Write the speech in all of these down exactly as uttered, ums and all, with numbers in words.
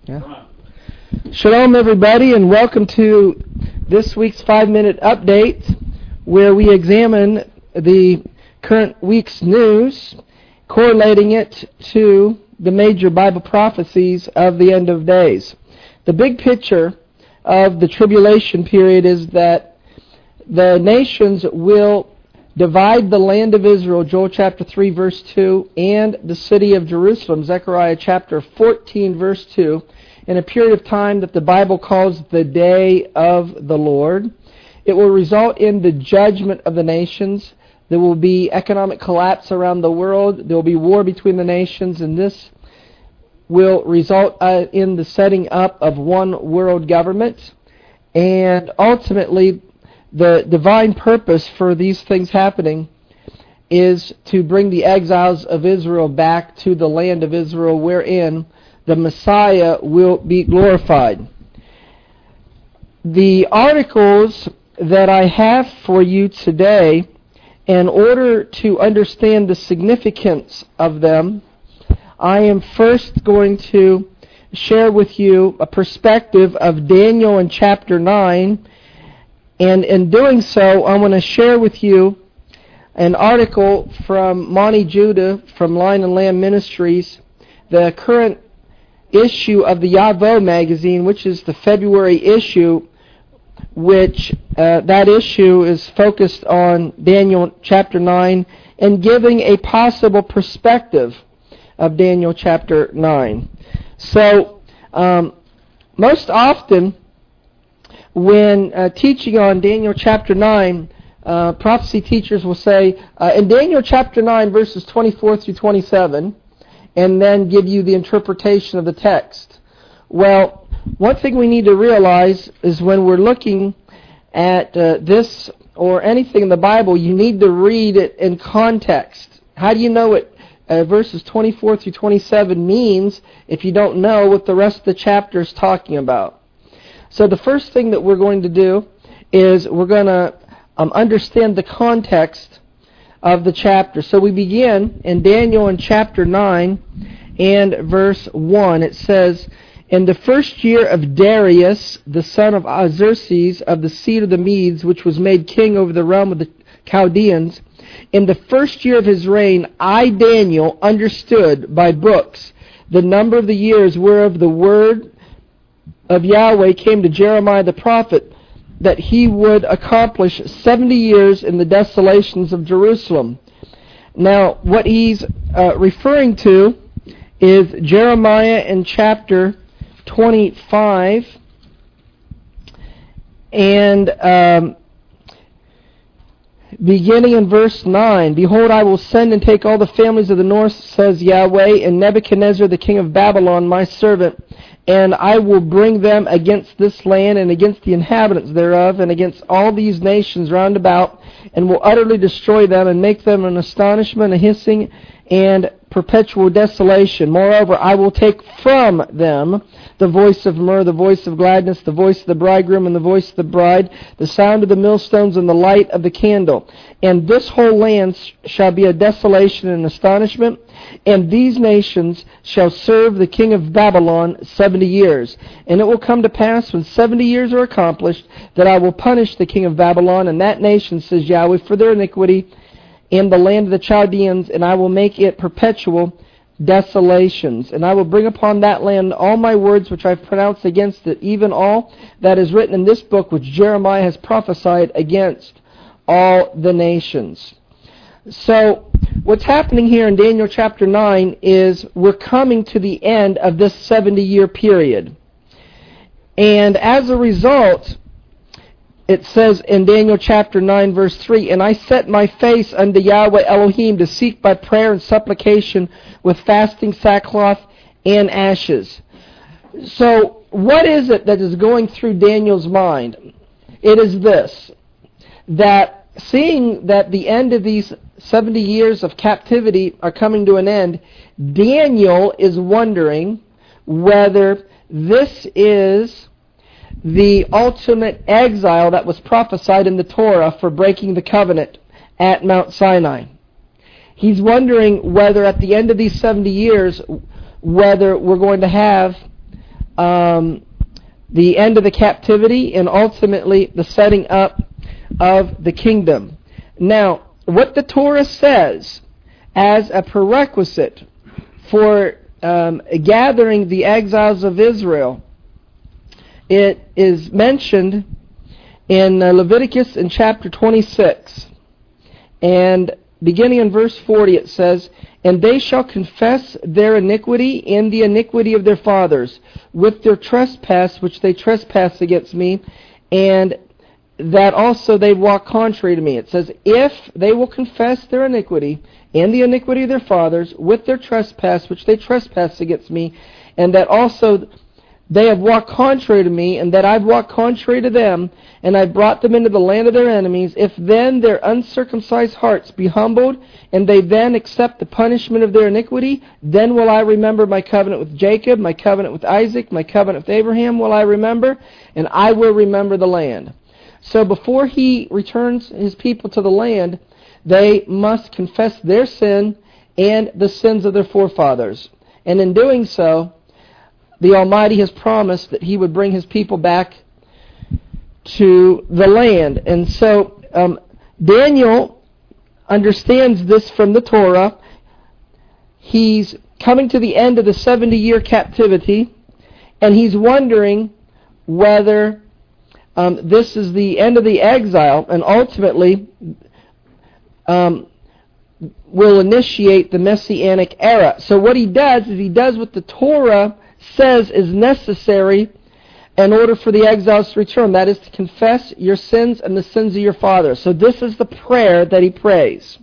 Yeah. Shalom, everybody, and welcome to this week's five-minute update, where we examine the current week's news, correlating it to the major Bible prophecies of the end of days. The big picture of the tribulation period is that the nations will divide the land of Israel, Joel chapter three, verse two, and the city of Jerusalem, Zechariah chapter fourteen, verse two, in a period of time that the Bible calls the day of the Lord. It will result in the judgment of the nations. There will be economic collapse around the world. There will be war between the nations, and this will result uh, in the setting up of one world government. And ultimately, the divine purpose for these things happening is to bring the exiles of Israel back to the land of Israel, wherein the Messiah will be glorified. The articles that I have for you today, in order to understand the significance of them, I am first going to share with you a perspective of Daniel in chapter nine. And in doing so, I want to share with you an article from Monty Judah from Lion and Lamb Ministries, the current issue of the Yavo magazine, which is the February issue, which uh, that issue is focused on Daniel chapter nine and giving a possible perspective of Daniel chapter nine. So, um, most often, when uh, teaching on Daniel chapter nine, uh, prophecy teachers will say, uh, in Daniel chapter nine, verses twenty-four through twenty-seven, and then give you the interpretation of the text. Well, one thing we need to realize is when we're looking at uh, this or anything in the Bible, you need to read it in context. How do you know what uh, verses twenty-four through twenty-seven means if you don't know what the rest of the chapter is talking about? So the first thing that we're going to do is we're going to um, understand the context of the chapter. So we begin in Daniel in chapter nine and verse one. It says, in the first year of Darius, the son of Artaxerxes, of the seed of the Medes, which was made king over the realm of the Chaldeans, in the first year of his reign, I, Daniel, understood by books the number of the years whereof the word of Yahweh came to Jeremiah the prophet, that he would accomplish seventy years in the desolations of Jerusalem. Now, what he's uh, referring to is Jeremiah in chapter twenty-five, and um, beginning in verse nine, behold, I will send and take all the families of the north, says Yahweh, and Nebuchadnezzar the king of Babylon, my servant, and I will bring them against this land and against the inhabitants thereof and against all these nations round about, and will utterly destroy them and make them an astonishment, a hissing, and perpetual desolation. Moreover, I will take from them the voice of myrrh, the voice of gladness, the voice of the bridegroom, and the voice of the bride, the sound of the millstones, and the light of the candle. And this whole land shall be a desolation and astonishment, and these nations shall serve the king of Babylon seventy years. And it will come to pass, when seventy years are accomplished, that I will punish the king of Babylon and that nation, says Yahweh, for their iniquity in the land of the Chaldeans, and I will make it perpetual desolations. And I will bring upon that land all my words which I have pronounced against it, even all that is written in this book which Jeremiah has prophesied against all the nations. So, what's happening here in Daniel chapter nine is we're coming to the end of this seventy-year period. And as a result, it says in Daniel chapter nine, verse three, and I set my face unto Yahweh Elohim to seek by prayer and supplication with fasting, sackcloth, and ashes. So, what is it that is going through Daniel's mind? It is this, that seeing that the end of these seventy years of captivity are coming to an end, Daniel is wondering whether this is the ultimate exile that was prophesied in the Torah for breaking the covenant at Mount Sinai. He's wondering whether at the end of these seventy years, whether we're going to have um, the end of the captivity and ultimately the setting up of the kingdom. Now, what the Torah says as a prerequisite for um, gathering the exiles of Israel, it is mentioned in uh, Leviticus in chapter twenty-six. And beginning in verse forty it says, "And they shall confess their iniquity and the iniquity of their fathers, with their trespass which they trespass against me, and that also they walk contrary to me." It says, if they will confess their iniquity and the iniquity of their fathers, with their trespass which they trespass against me, and that also they have walked contrary to me, and that I've walked contrary to them, and I've brought them into the land of their enemies, if then their uncircumcised hearts be humbled, and they then accept the punishment of their iniquity, then will I remember my covenant with Jacob, my covenant with Isaac, my covenant with Abraham will I remember, and I will remember the land. So before he returns his people to the land, they must confess their sin and the sins of their forefathers. And in doing so, the Almighty has promised that He would bring His people back to the land. And so um, Daniel understands this from the Torah. He's coming to the end of the seventy-year captivity, and he's wondering whether um, this is the end of the exile, and ultimately um, will initiate the Messianic era. So what he does is he does what the Torah says is necessary in order for the exiles to return. That is to confess your sins and the sins of your fathers. So this is the prayer that he prays.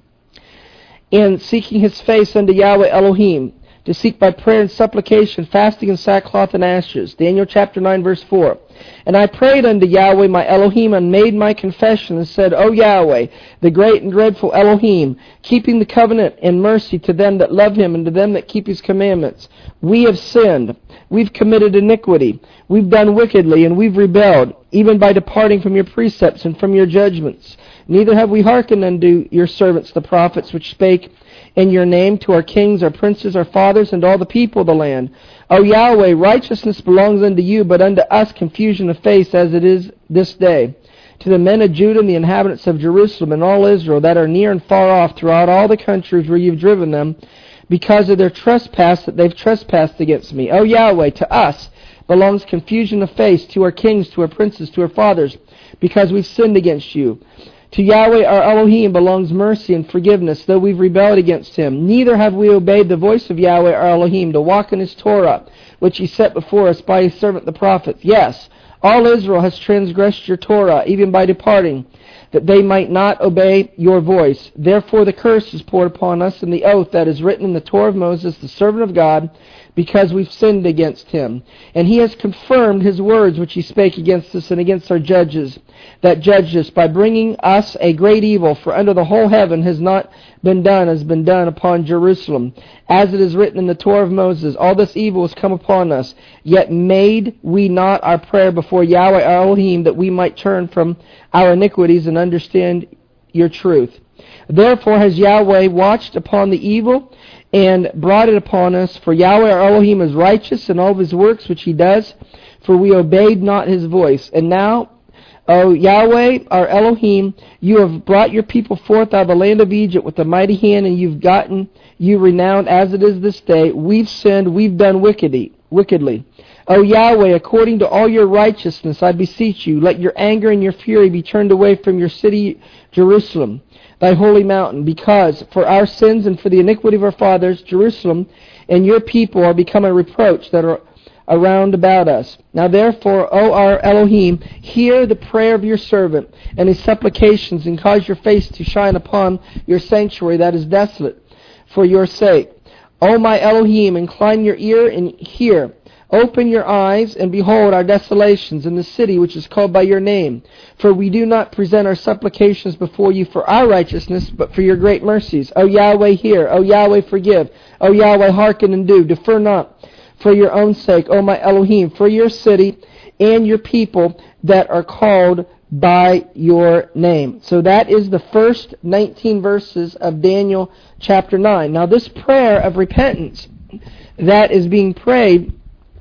In seeking his face unto Yahweh Elohim, to seek by prayer and supplication, fasting and sackcloth and ashes. Daniel chapter nine verse four. "And I prayed unto Yahweh my Elohim, and made my confession, and said, O Yahweh, the great and dreadful Elohim, keeping the covenant and mercy to them that love Him, and to them that keep His commandments. We have sinned. We've committed iniquity. We've done wickedly, and we've rebelled, even by departing from your precepts and from your judgments. Neither have we hearkened unto your servants the prophets, which spake in your name to our kings, our princes, our fathers, and all the people of the land. O Yahweh, righteousness belongs unto you, but unto us confusion of face, as it is this day. To the men of Judah and the inhabitants of Jerusalem and all Israel that are near and far off throughout all the countries where you've driven them, because of their trespass that they've trespassed against me. O Yahweh, to us belongs confusion of face, to our kings, to our princes, to our fathers, because we've sinned against you. To Yahweh our Elohim belongs mercy and forgiveness, though we've rebelled against Him. Neither have we obeyed the voice of Yahweh our Elohim, to walk in His Torah, which He set before us by His servant the prophets. Yes, all Israel has transgressed your Torah, even by departing, that they might not obey your voice. Therefore the curse is poured upon us, and the oath that is written in the Torah of Moses, the servant of God, because we've sinned against Him. And He has confirmed His words which He spake against us and against our judges that judged us, by bringing us a great evil, for under the whole heaven has not been done as been done upon Jerusalem. As it is written in the Torah of Moses, all this evil has come upon us, yet made we not our prayer before Yahweh our Elohim, that we might turn from our iniquities and understand your truth. Therefore has Yahweh watched upon the evil and brought it upon us. For Yahweh our Elohim is righteous in all of His works which He does, for we obeyed not His voice. And now, O Yahweh our Elohim, you have brought your people forth out of the land of Egypt with a mighty hand, and you've gotten you renowned as it is this day. We've sinned, we've done wickedly. wickedly. O Yahweh, according to all your righteousness, I beseech you, let your anger and your fury be turned away from your city Jerusalem, thy holy mountain, because for our sins and for the iniquity of our fathers, Jerusalem and your people are become a reproach that are around about us. Now therefore, O our Elohim, hear the prayer of your servant and his supplications, and cause your face to shine upon your sanctuary that is desolate for your sake. O my Elohim, incline your ear and hear. Open your eyes and behold our desolations in the city which is called by your name. For we do not present our supplications before you for our righteousness, but for your great mercies. O Yahweh, hear. O Yahweh, forgive. O Yahweh, hearken and do. Defer not for your own sake, O my Elohim, for your city and your people that are called by your name. So that is the first nineteen verses of Daniel chapter nine. Now this prayer of repentance that is being prayed,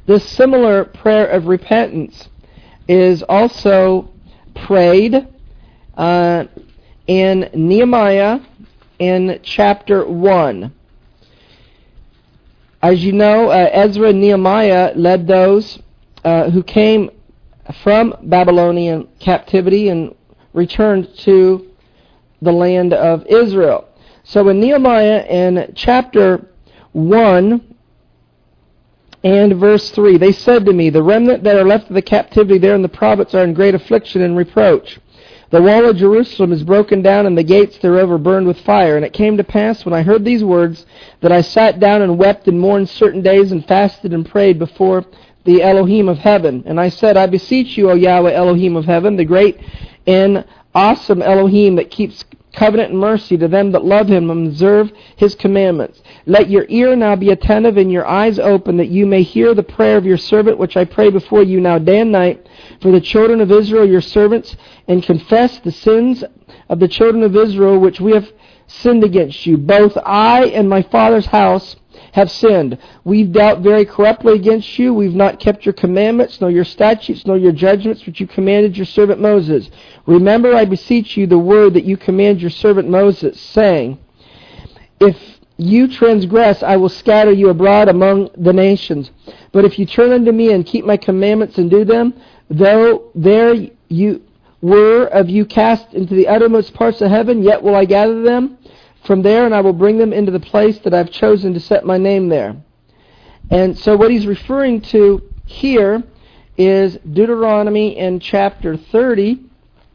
This similar prayer of repentance is also prayed uh, in Nehemiah in chapter one. As you know, uh, Ezra and Nehemiah led those uh, who came from Babylonian captivity and returned to the land of Israel. So in Nehemiah in chapter one and verse three, they said to me, the remnant that are left of the captivity there in the province are in great affliction and reproach. The wall of Jerusalem is broken down, and the gates thereof are burned with fire. And it came to pass, when I heard these words, that I sat down and wept and mourned certain days, and fasted and prayed before the Elohim of heaven. And I said, I beseech you, O Yahweh Elohim of heaven, the great and awesome Elohim that keeps covenant and mercy to them that love him and observe his commandments. Let your ear now be attentive and your eyes open, that you may hear the prayer of your servant, which I pray before you now day and night, for the children of Israel, your servants, and confess the sins of the children of Israel, which we have sinned against you. Both I and my father's house have sinned. We've dealt very corruptly against you. We've not kept your commandments, nor your statutes, nor your judgments, which you commanded your servant Moses. Remember, I beseech you, the word that you command your servant Moses, saying, if you transgress, I will scatter you abroad among the nations. But if you turn unto me and keep my commandments and do them, though there you were of you cast into the uttermost parts of heaven, yet will I gather them from there, and I will bring them into the place that I've chosen to set my name there. And so what he's referring to here is Deuteronomy in chapter thirty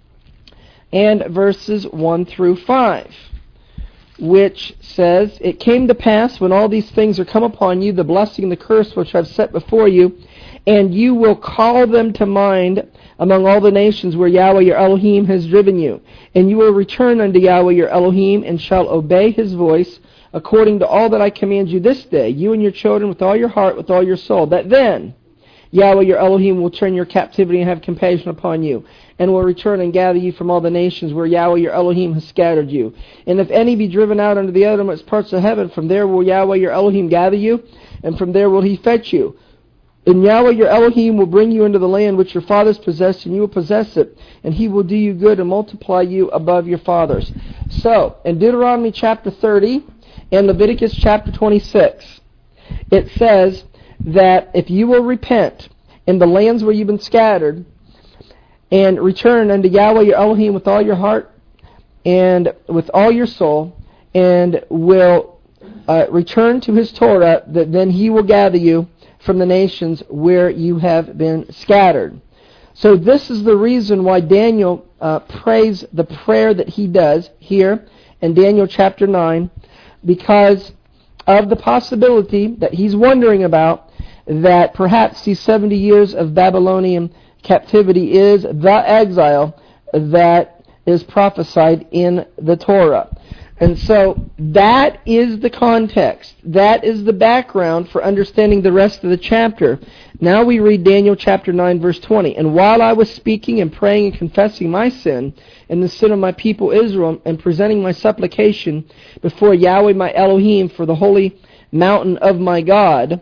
and verses one through five, which says, it came to pass when all these things are come upon you, the blessing and the curse which I've set before you, and you will call them to mind among all the nations where Yahweh your Elohim has driven you. And you will return unto Yahweh your Elohim, and shall obey his voice, according to all that I command you this day, you and your children, with all your heart, with all your soul. That then Yahweh your Elohim will turn your captivity and have compassion upon you, and will return and gather you from all the nations where Yahweh your Elohim has scattered you. And if any be driven out unto the uttermost parts of heaven, from there will Yahweh your Elohim gather you, and from there will he fetch you. And Yahweh your Elohim will bring you into the land which your fathers possessed, and you will possess it, and he will do you good and multiply you above your fathers. So, in Deuteronomy chapter thirty and Leviticus chapter twenty-six, it says that if you will repent in the lands where you've been scattered, and return unto Yahweh your Elohim with all your heart and with all your soul, and will uh, return to his Torah, that then he will gather you from the nations where you have been scattered. So this is the reason why Daniel uh, prays the prayer that he does here in Daniel chapter nine, because of the possibility that he's wondering about, that perhaps these seventy years of Babylonian captivity is the exile that is prophesied in the Torah. And so that is the context. That is the background for understanding the rest of the chapter. Now we read Daniel chapter nine verse twenty. And while I was speaking and praying and confessing my sin and the sin of my people Israel, and presenting my supplication before Yahweh my Elohim for the holy mountain of my God,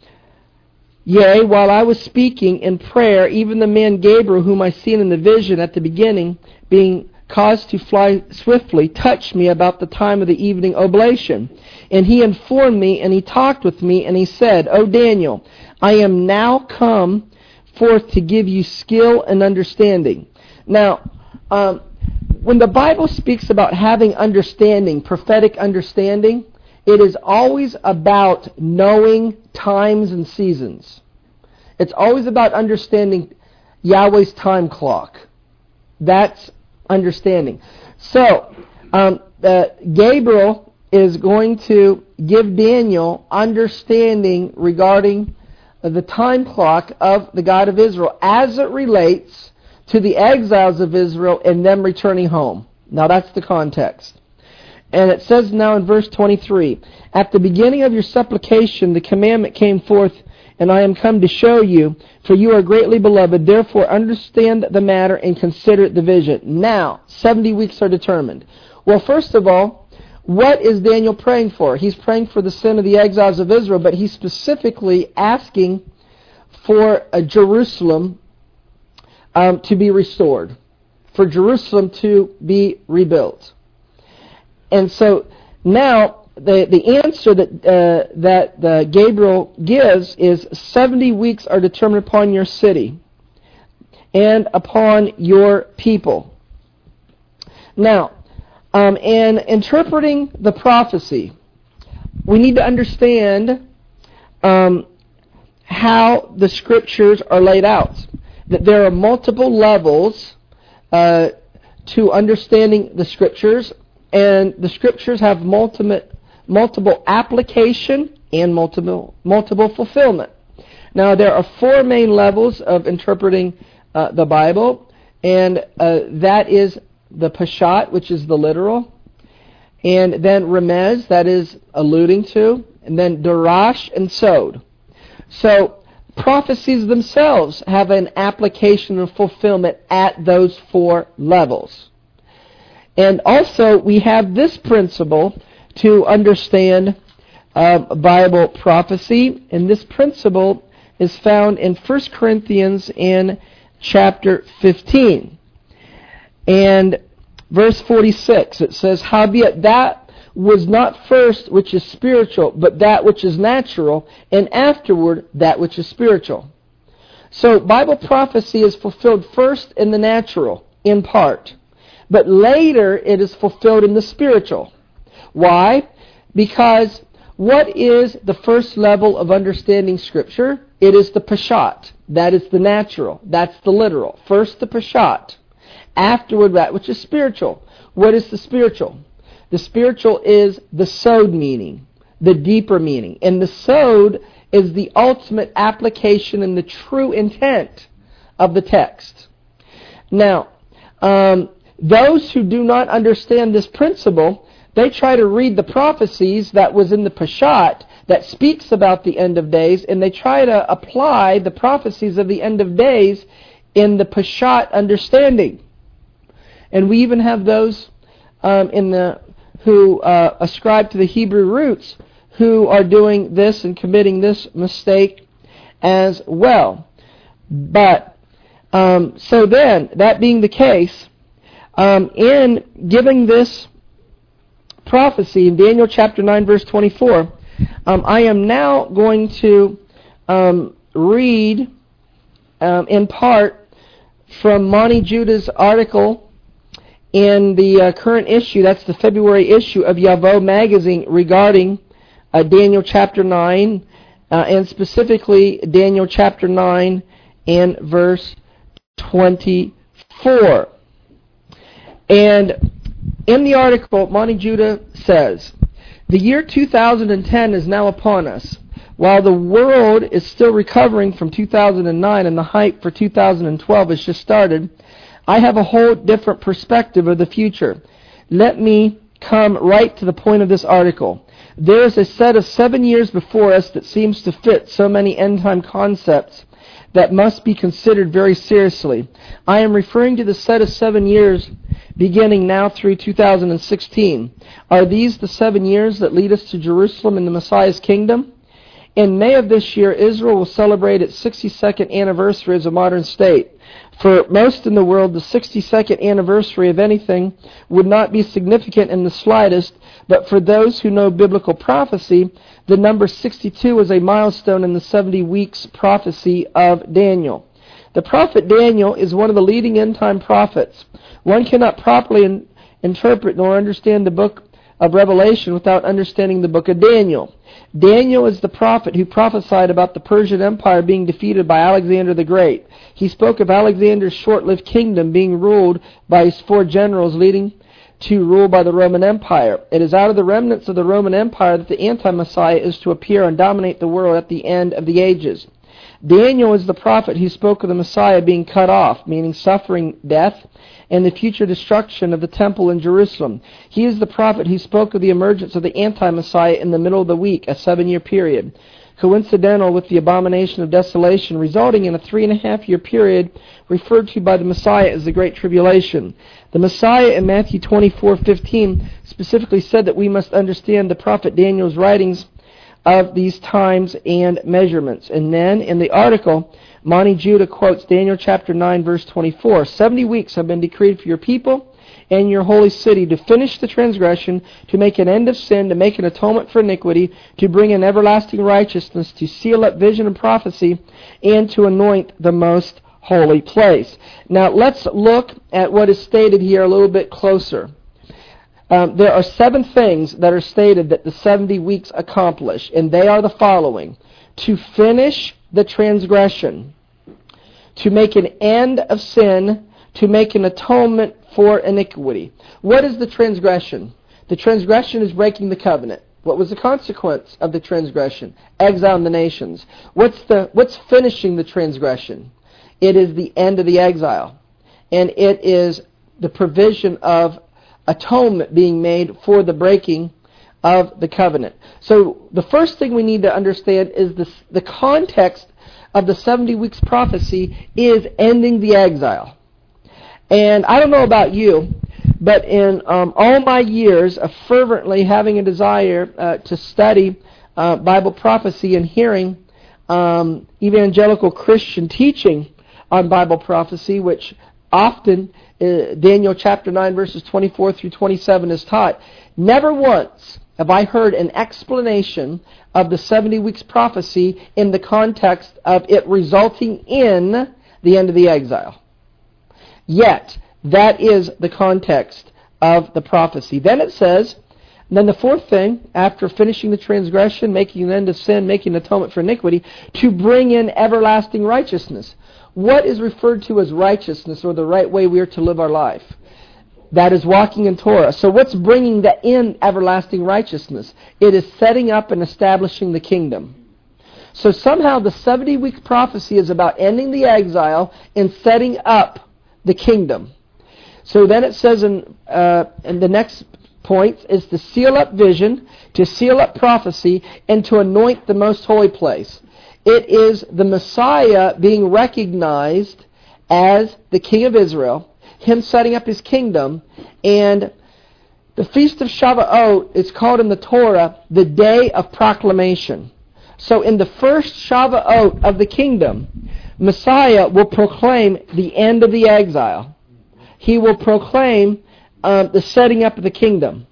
yea, while I was speaking in prayer, even the man Gabriel, whom I seen in the vision at the beginning, being caused to fly swiftly, touched me about the time of the evening oblation. And he informed me, and he talked with me, and he said, O Daniel, I am now come forth to give you skill and understanding. Now, um, when the Bible speaks about having understanding, prophetic understanding, it is always about knowing times and seasons. It's always about understanding Yahweh's time clock. That's understanding. So, um, uh, Gabriel is going to give Daniel understanding regarding uh, the time clock of the God of Israel as it relates to the exiles of Israel and them returning home. Now that's the context. And it says now in verse twenty-three, at the beginning of your supplication the commandment came forth, and I am come to show you, for you are greatly beloved. Therefore understand the matter and consider the vision. Now, seventy weeks are determined. Well, first of all, what is Daniel praying for? He's praying for the sin of the exiles of Israel, but he's specifically asking for uh, Jerusalem um, to be restored, for Jerusalem to be rebuilt. And so now the the answer that uh, that uh, Gabriel gives is seventy weeks are determined upon your city and upon your people. Now, um, in interpreting the prophecy, we need to understand um, how the Scriptures are laid out. That there are multiple levels uh, to understanding the Scriptures, and the Scriptures have multiple multiple application and multiple multiple fulfillment. Now, there are four main levels of interpreting uh, the Bible, and uh, that is the Peshat, which is the literal, and then Remez, that is alluding to, and then Darash and Sod. So, prophecies themselves have an application and fulfillment at those four levels. And also, we have this principle to understand uh, Bible prophecy, and this principle is found in First Corinthians in chapter fifteen. And verse forty-six, it says, "Howbeit that was not first which is spiritual, but that which is natural, and afterward that which is spiritual." So Bible prophecy is fulfilled first in the natural, in part, but later it is fulfilled in the spiritual. Why? Because what is the first level of understanding Scripture? It is the Peshat. That is the natural. That's the literal. First the Peshat. Afterward that which is spiritual. What is the spiritual? The spiritual is the Sod meaning, the deeper meaning. And the Sod is the ultimate application and the true intent of the text. Now, um, those who do not understand this principle, they try to read the prophecies that was in the Peshat that speaks about the end of days, and they try to apply the prophecies of the end of days in the Peshat understanding. And we even have those um, in the who uh, ascribe to the Hebrew roots who are doing this and committing this mistake as well. But um, so then, that being the case, um, in giving this prophecy in Daniel chapter nine verse twenty-four, um, I am now going to um, read um, in part from Monty Judah's article in the uh, current issue, that's the February issue of Yavo magazine, regarding uh, Daniel chapter nine, uh, and specifically Daniel chapter nine and verse twenty-four. And in the article, Monty Judah says, "The year two thousand ten is now upon us. While the world is still recovering from two thousand nine and the hype for two thousand twelve has just started, I have a whole different perspective of the future. Let me come right to the point of this article. There is a set of seven years before us that seems to fit so many end-time concepts that must be considered very seriously. I am referring to the set of seven years beginning now through two thousand sixteen. Are these the seven years that lead us to Jerusalem and the Messiah's kingdom? In May of this year, Israel will celebrate its sixty-second anniversary as a modern state. For most in the world, the sixty-second anniversary of anything would not be significant in the slightest, but for those who know biblical prophecy, the number sixty-two is a milestone in the seventy weeks prophecy of Daniel. The prophet Daniel is one of the leading end-time prophets. One cannot properly in- interpret nor understand the book of Revelation without understanding the book of Daniel. Daniel is the prophet who prophesied about the Persian Empire being defeated by Alexander the Great. He spoke of Alexander's short-lived kingdom being ruled by his four generals, leading to rule by the Roman Empire. It is out of the remnants of the Roman Empire that the anti-Messiah is to appear and dominate the world at the end of the ages. Daniel is the prophet who spoke of the Messiah being cut off, meaning suffering death, and the future destruction of the temple in Jerusalem. He is the prophet who spoke of the emergence of the anti-Messiah in the middle of the week, a seven-year period, coincidental with the abomination of desolation, resulting in a three-and-a-half-year period referred to by the Messiah as the Great Tribulation. The Messiah in Matthew twenty-four fifteen specifically said that we must understand the prophet Daniel's writings of these times and measurements. And then in the article, Monty Judah quotes Daniel chapter nine, verse twenty-four. Seventy weeks have been decreed for your people and your holy city to finish the transgression, to make an end of sin, to make an atonement for iniquity, to bring in everlasting righteousness, to seal up vision and prophecy, and to anoint the most holy place. Now let's look at what is stated here a little bit closer. Um, there are seven things that are stated that the seventy weeks accomplish, and they are the following: to finish the transgression, to make an end of sin, to make an atonement for iniquity. What is the transgression? The transgression is breaking the covenant. What was the consequence of the transgression? Exile in the nations. What's the what's finishing the transgression? It is the end of the exile. And it is the provision of atonement being made for the breaking of the covenant. So the first thing we need to understand is this, the context of the seventy weeks prophecy is ending the exile. And I don't know about you, but in um, all my years of fervently having a desire uh, to study uh, Bible prophecy and hearing um, evangelical Christian teaching on Bible prophecy, which often uh, Daniel chapter nine verses twenty-four through twenty-seven is taught, never once have I heard an explanation of the seventy weeks prophecy in the context of it resulting in the end of the exile. Yet, that is the context of the prophecy. Then it says, and then the fourth thing, after finishing the transgression, making an end of sin, making atonement for iniquity, to bring in everlasting righteousness. What is referred to as righteousness, or the right way we are to live our life? That is walking in Torah. So what's bringing the in everlasting righteousness? It is setting up and establishing the kingdom. So somehow the seventy-week prophecy is about ending the exile and setting up the kingdom. So then it says in, uh, in the next point is to seal up vision, to seal up prophecy, and to anoint the most holy place. It is the Messiah being recognized as the King of Israel, Him setting up His kingdom, and the Feast of Shavuot is called in the Torah the Day of Proclamation. So in the first Shavuot of the kingdom, Messiah will proclaim the end of the exile. He will proclaim um, the setting up of the kingdom.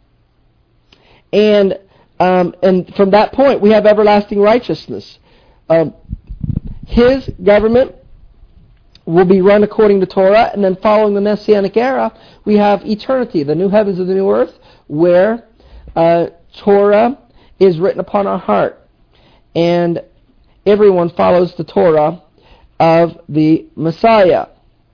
And um, and from that point, we have everlasting righteousness. Um, his government will be run according to Torah, and then following the Messianic era, we have eternity, the new heavens and the new earth, where uh, Torah is written upon our heart. And everyone follows the Torah of the Messiah.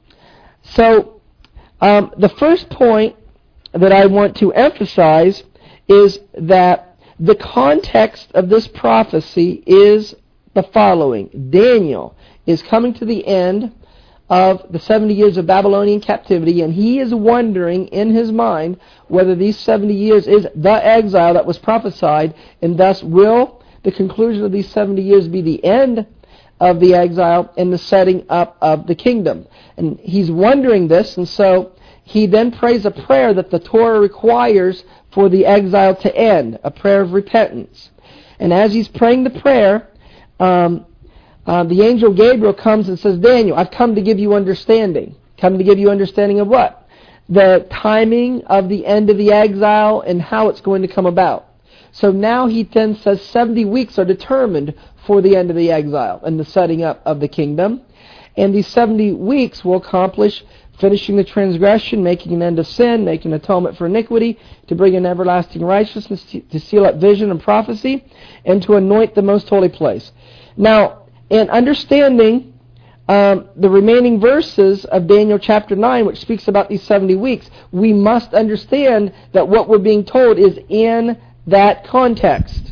So, um, the first point that I want to emphasize is that the context of this prophecy is the following. Daniel is coming to the end of the seventy years of Babylonian captivity, and he is wondering in his mind whether these seventy years is the exile that was prophesied, and thus will the conclusion of these seventy years be the end of the exile and the setting up of the kingdom. And he's wondering this, and so he then prays a prayer that the Torah requires for the exile to end, a prayer of repentance. And as he's praying the prayer, um, uh, the angel Gabriel comes and says, Daniel, I've come to give you understanding. Come to give you understanding of what? The timing of the end of the exile and how it's going to come about. So now he then says seventy weeks are determined for the end of the exile and the setting up of the kingdom. And these seventy weeks will accomplish finishing the transgression, making an end of sin, making atonement for iniquity, to bring in everlasting righteousness, to, to seal up vision and prophecy, and to anoint the most holy place. Now, in understanding um, the remaining verses of Daniel chapter nine, which speaks about these seventy weeks, we must understand that what we're being told is in that context.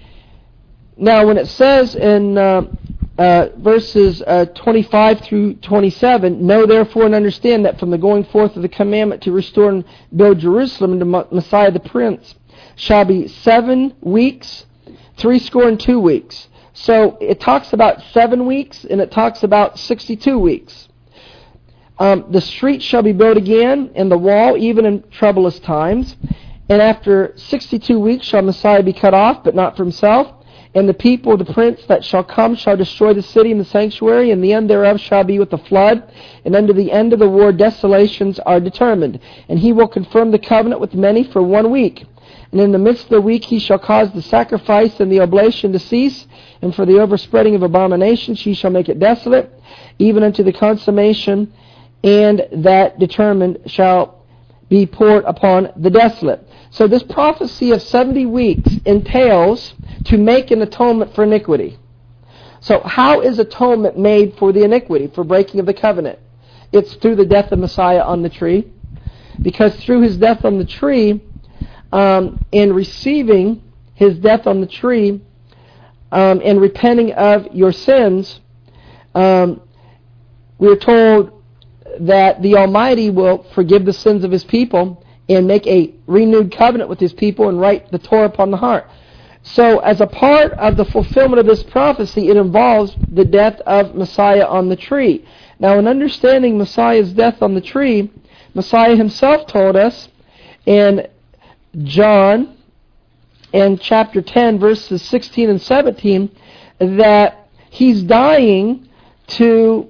Now, when it says in uh, uh, verses uh, twenty-five through twenty-seven, know therefore and understand that from the going forth of the commandment to restore and build Jerusalem into Messiah the Prince shall be seven weeks, three score and two weeks. So it talks about seven weeks and it talks about sixty-two weeks. Um, the street shall be built again, and the wall even in troublous times. And after sixty-two weeks shall Messiah be cut off, but not for himself. And the people, the prince that shall come, shall destroy the city and the sanctuary, and the end thereof shall be with the flood. And unto the end of the war desolations are determined. And he will confirm the covenant with many for one week. And in the midst of the week he shall cause the sacrifice and the oblation to cease, and for the overspreading of abominations he shall make it desolate, even unto the consummation, and that determined shall be poured upon the desolate. So this prophecy of seventy weeks entails to make an atonement for iniquity. So how is atonement made for the iniquity, for breaking of the covenant? It's through the death of Messiah on the tree. Because through his death on the tree, um, in receiving his death on the tree, um, and repenting of your sins, um, we are told that the Almighty will forgive the sins of his people and make a renewed covenant with his people and write the Torah upon the heart. So as a part of the fulfillment of this prophecy, it involves the death of Messiah on the tree. Now in understanding Messiah's death on the tree, Messiah himself told us in John in chapter ten verses sixteen and seventeen that he's dying to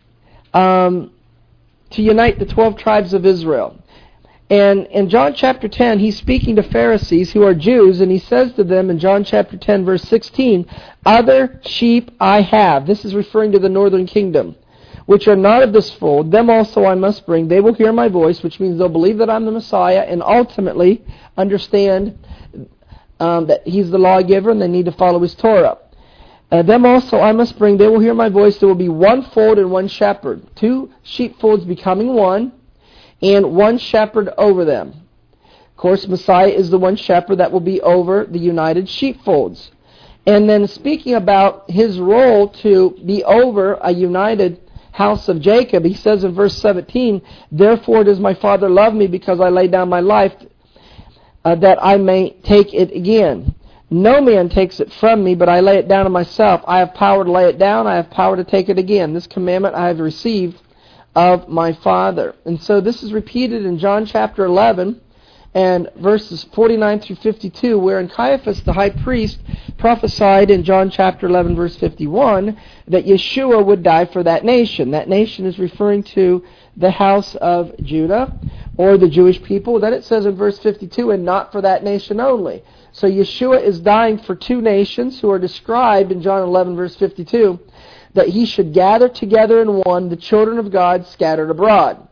um, to unite the twelve tribes of Israel. And in John chapter ten, he's speaking to Pharisees who are Jews, and he says to them in John chapter ten, verse sixteen, "Other sheep I have." This is referring to the northern kingdom, "which are not of this fold. Them also I must bring. They will hear my voice," which means they'll believe that I'm the Messiah and ultimately understand um, that he's the lawgiver and they need to follow his Torah. Uh, them also I must bring. They will hear my voice. There will be one fold and one shepherd. Two sheepfolds becoming one, and one shepherd over them. Of course, Messiah is the one shepherd that will be over the united sheepfolds. And then speaking about his role to be over a united house of Jacob, he says in verse seventeen, "Therefore does my Father love me, because I lay down my life, uh, that I may take it again. No man takes it from me, but I lay it down of myself. I have power to lay it down. I have power to take it again. This commandment I have received of my Father." And so this is repeated in John chapter eleven and verses forty-nine through fifty-two, wherein Caiaphas the high priest prophesied in John chapter eleven verse fifty-one that Yeshua would die for that nation. That nation is referring to the house of Judah or the Jewish people. Then it says in verse fifty-two, "and not for that nation only." So Yeshua is dying for two nations who are described in John eleven verse fifty-two, that he should gather together in one the children of God scattered abroad.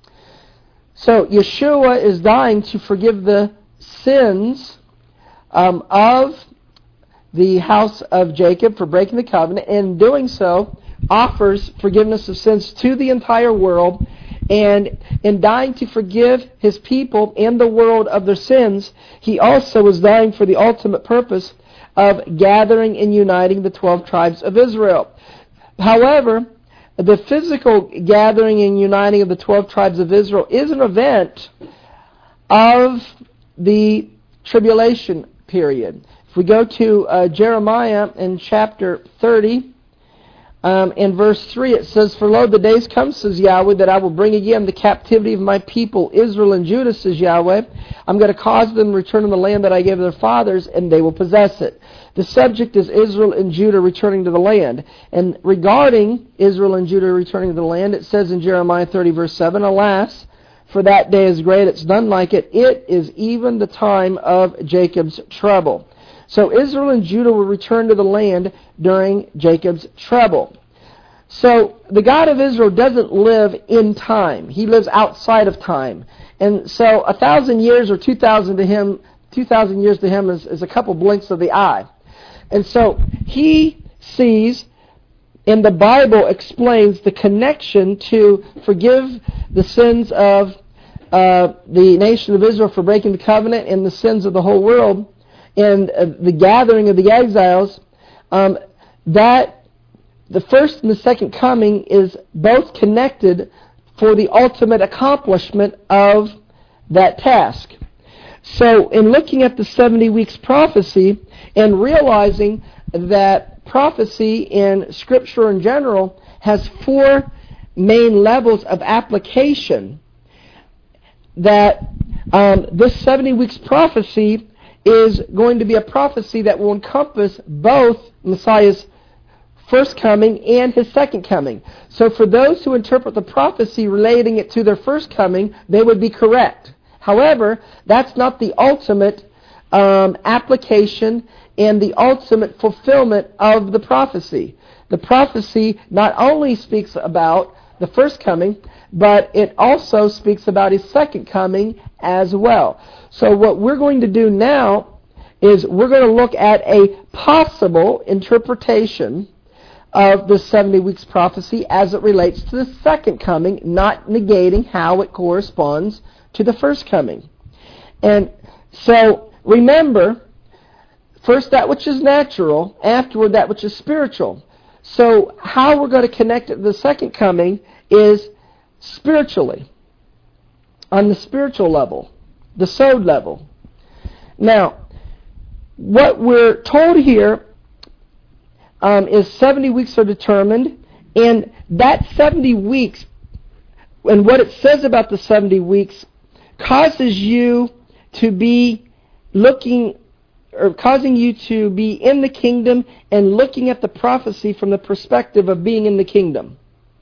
So Yeshua is dying to forgive the sins um, of the house of Jacob for breaking the covenant, and in doing so offers forgiveness of sins to the entire world. And in dying to forgive his people and the world of their sins, he also is dying for the ultimate purpose of gathering and uniting the twelve tribes of Israel. However, the physical gathering and uniting of the twelve tribes of Israel is an event of the tribulation period. If we go to uh, Jeremiah in chapter thirty, um, in verse three, it says, "For lo, the days come, says Yahweh, that I will bring again the captivity of my people Israel and Judah, says Yahweh. I'm going to cause them to return to the land that I gave their fathers, and they will possess it." The subject is Israel and Judah returning to the land. And regarding Israel and Judah returning to the land, it says in Jeremiah thirty verse seven, "Alas, for that day is great, it's none like it. It is even the time of Jacob's trouble." So Israel and Judah will return to the land during Jacob's trouble. So the God of Israel doesn't live in time. He lives outside of time. And so a thousand years or two thousand to him, two thousand years to him is, is a couple blinks of the eye. And so he sees, and the Bible explains the connection to forgive the sins of uh, the nation of Israel for breaking the covenant and the sins of the whole world, and uh, the gathering of the exiles, um, that the first and the second coming is both connected for the ultimate accomplishment of that task. So in looking at the seventy weeks prophecy and realizing that prophecy in Scripture in general has four main levels of application, that um, this seventy weeks prophecy is going to be a prophecy that will encompass both Messiah's first coming and his second coming. So for those who interpret the prophecy relating it to their first coming, they would be correct. However, that's not the ultimate um, application and the ultimate fulfillment of the prophecy. The prophecy not only speaks about the first coming, but it also speaks about his second coming as well. So what we're going to do now is we're going to look at a possible interpretation of the seventy weeks prophecy as it relates to the second coming, not negating how it corresponds to the first coming. And so remember, first that which is natural, afterward that which is spiritual. So how we're going to connect it to the second coming is spiritually, on the spiritual level, the sod level. Now, what we're told here um, is seventy weeks are determined, and that seventy weeks, and what it says about the seventy weeks, causes you to be looking, or causing you to be in the kingdom and looking at the prophecy from the perspective of being in the kingdom.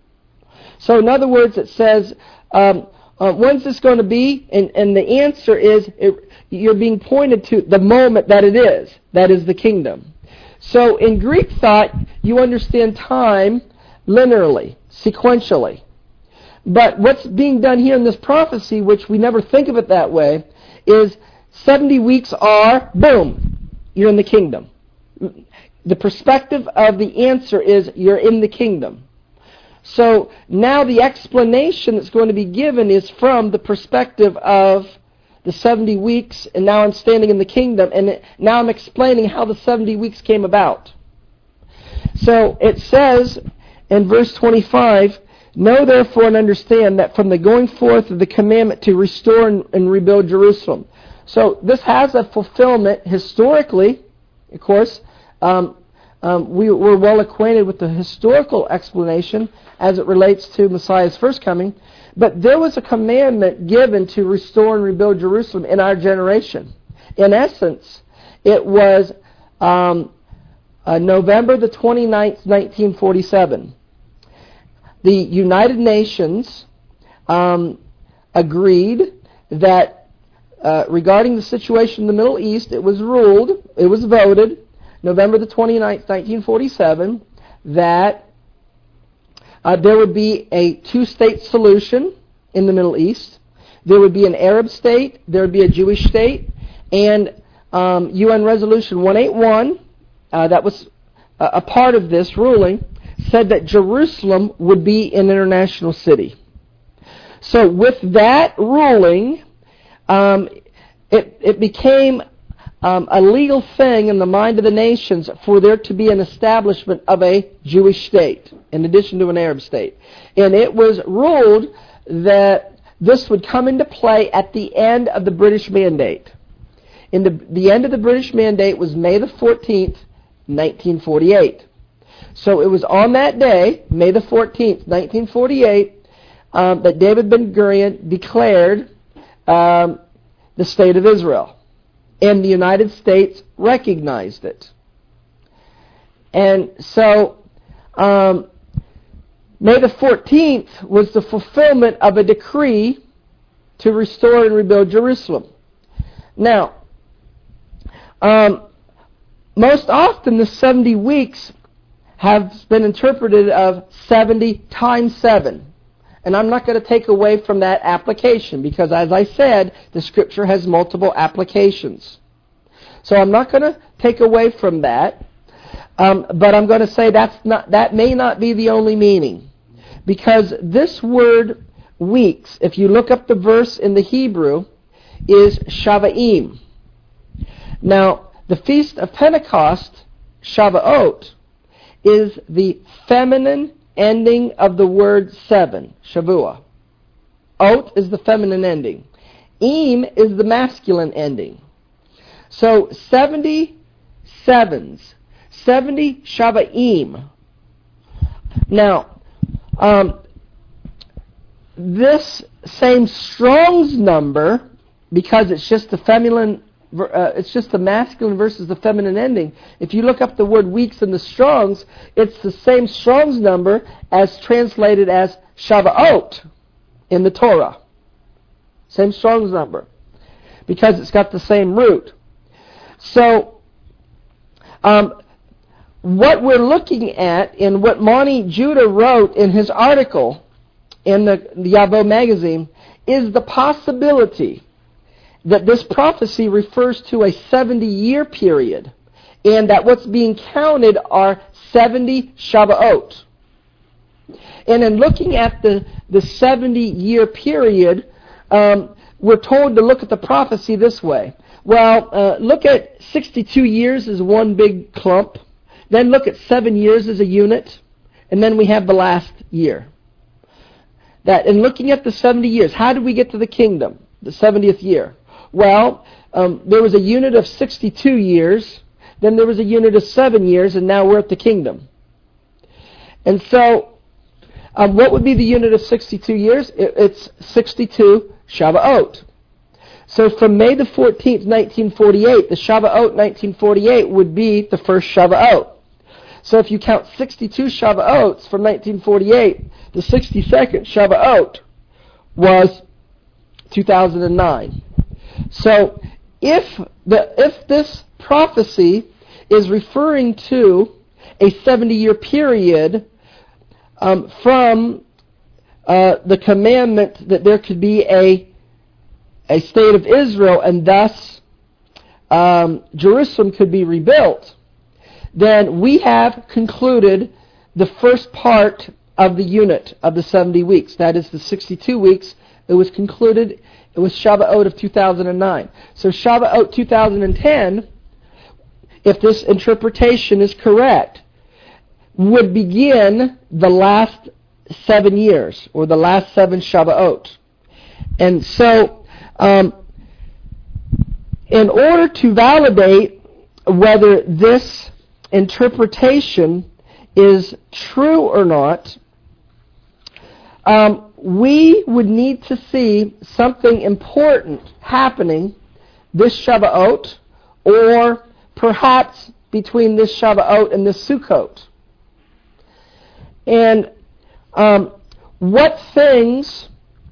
So in other words, it says, um, uh, when's this going to be? And, and the answer is, it, you're being pointed to the moment that it is. That is the kingdom. So in Greek thought, you understand time linearly, sequentially. But what's being done here in this prophecy, which we never think of it that way, is seventy weeks are, boom, you're in the kingdom. The perspective of the answer is you're in the kingdom. So now the explanation that's going to be given is from the perspective of the seventy weeks, and now I'm standing in the kingdom, and it, now I'm explaining how the seventy weeks came about. So it says in verse twenty-five, "Know therefore and understand that from the going forth of the commandment to restore and, and rebuild Jerusalem." So this has a fulfillment historically, of course. Um, um, we, we're well acquainted with the historical explanation as it relates to Messiah's first coming. But there was a commandment given to restore and rebuild Jerusalem in our generation. In essence, it was um, uh, November the twenty-ninth, nineteen forty-seven. The United Nations um, agreed that uh, regarding the situation in the Middle East, it was ruled, it was voted, November the twenty-ninth, nineteen forty-seven, that Uh, there would be a two-state solution in the Middle East. There would be an Arab state, there would be a Jewish state, and um, U N Resolution one eighty-one, uh, that was a, a part of this ruling, said that Jerusalem would be an international city. So with that ruling, um, it, it became Um, a legal thing in the mind of the nations for there to be an establishment of a Jewish state in addition to an Arab state. And it was ruled that this would come into play at the end of the British Mandate. And the, the end of the British Mandate was May the fourteenth, nineteen forty-eight. So it was on that day, May the fourteenth, nineteen forty-eight, um, that David Ben-Gurion declared um, the State of Israel. And the United States recognized it. And so, um, May the fourteenth was the fulfillment of a decree to restore and rebuild Jerusalem. Now, um, most often the seventy weeks have been interpreted of seventy times seven. And I'm not going to take away from that application because, as I said, the Scripture has multiple applications. So I'm not going to take away from that, um, but I'm going to say that's not, that may not be the only meaning. Because this word weeks, if you look up the verse in the Hebrew, is Shava'im. Now, the Feast of Pentecost, Shavuot, is the feminine ending of the word seven, Shavua. Ot is the feminine ending. Im is the masculine ending. So seventy sevens, seventy Shava'im. Now, um, this same Strong's number because it's just the feminine, uh, it's just the masculine versus the feminine ending. If you look up the word weeks in the Strong's, it's the same Strong's number as translated as Shavuot in the Torah. Same Strong's number, because it's got the same root. So, um, what we're looking at in what Monty Judah wrote in his article in the, the Yavo magazine is the possibility that this prophecy refers to a seventy-year period, and that what's being counted are seventy Shavuot. And in looking at the, the seventy-year period, um, we're told to look at the prophecy this way. Well, uh, look at sixty-two years as one big clump, then look at seven years as a unit, and then we have the last year. That in looking at the seventy years, how did we get to the kingdom, the seventieth year? Well, um, there was a unit of sixty-two years, then there was a unit of seven years, and now we're at the kingdom. And so, um, what would be the unit of sixty-two years? It, it's sixty-two Shavuot. So from May the fourteenth, nineteen forty-eight, the Shavuot nineteen forty-eight would be the first Shavuot. So if you count sixty-two Shavuots from nineteen forty-eight, the sixty-second Shavuot was two thousand nine. So if the if this prophecy is referring to a seventy-year period um, from uh, the commandment that there could be a a state of Israel and thus um, Jerusalem could be rebuilt, then we have concluded the first part of the unit of the seventy weeks. That is the sixty-two weeks. It was concluded. It was Shavuot of two thousand nine. So Shavuot two thousand ten, if this interpretation is correct, would begin the last seven years, or the last seven Shavuot. And so, um, in order to validate whether this interpretation is true or not, um, we would need to see something important happening this Shavuot, or perhaps between this Shavuot and this Sukkot. And um, what things,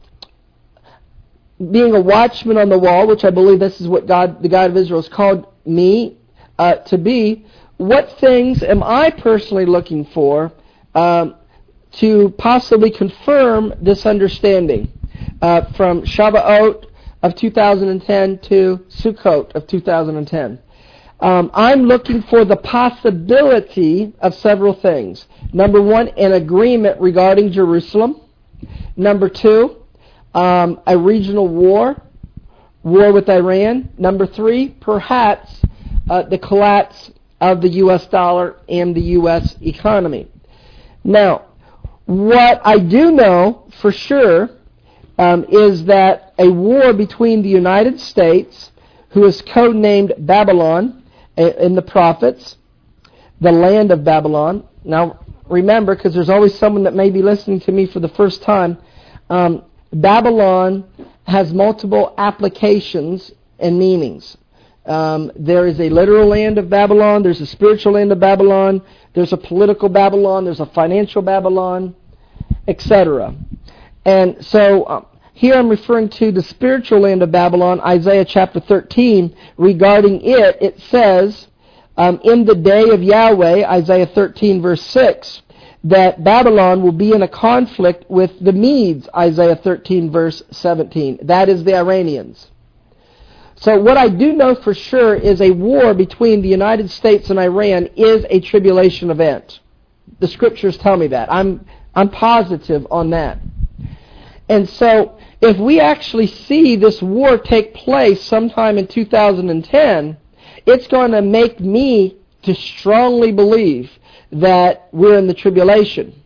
being a watchman on the wall, which I believe this is what God, the God of Israel, has called me uh, to be, what things am I personally looking for um, to possibly confirm this understanding uh, from Shavuot of two thousand ten to Sukkot of two thousand ten? Um, I'm looking for the possibility of several things. Number one, an agreement regarding Jerusalem. Number two, um, a regional war, war with Iran. Number three, perhaps uh, the collapse of the U S dollar and the U S economy. Now, what I do know for sure um, is that a war between the United States, who is codenamed Babylon in the prophets, the land of Babylon. Now, remember, because there's always someone that may be listening to me for the first time, um, Babylon has multiple applications and meanings. Um, there is a literal land of Babylon, there's a spiritual land of Babylon, there's a political Babylon, there's a financial Babylon, et cetera. And so um, here I'm referring to the spiritual land of Babylon, Isaiah chapter thirteen. Regarding it, it says, um, in the day of Yahweh, Isaiah thirteen verse six, that Babylon will be in a conflict with the Medes, Isaiah thirteen verse seventeen. That is the Iranians. So what I do know for sure is a war between the United States and Iran is a tribulation event. The scriptures tell me that. I'm I'm positive on that. And so if we actually see this war take place sometime in two thousand ten, it's going to make me to strongly believe that we're in the tribulation.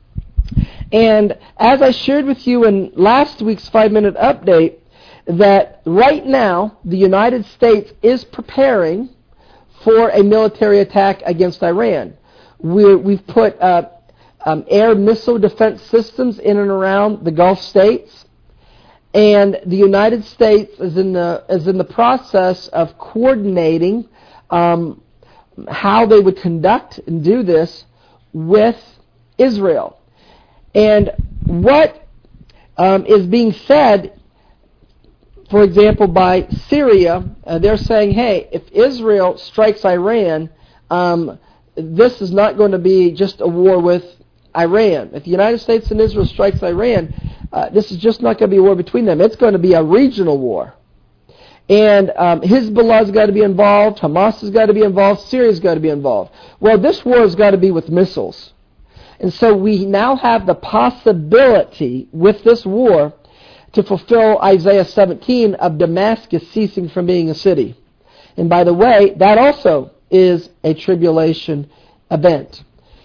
And as I shared with you in last week's five-minute update, that right now the United States is preparing for a military attack against Iran. We're, we've put uh, um, air missile defense systems in and around the Gulf states, and the United States is in the is in the process of coordinating um, how they would conduct and do this with Israel. And what um, is being said, for example, by Syria, uh, they're saying, hey, if Israel strikes Iran, um, this is not going to be just a war with Iran. If the United States and Israel strikes Iran, uh, this is just not going to be a war between them. It's going to be a regional war. And um, Hezbollah's got to be involved, Hamas has got to be involved, Syria's got to be involved. Well, this war has got to be with missiles. And so we now have the possibility with this war to fulfill Isaiah seventeen of Damascus ceasing from being a city. And by the way, that also is a tribulation event.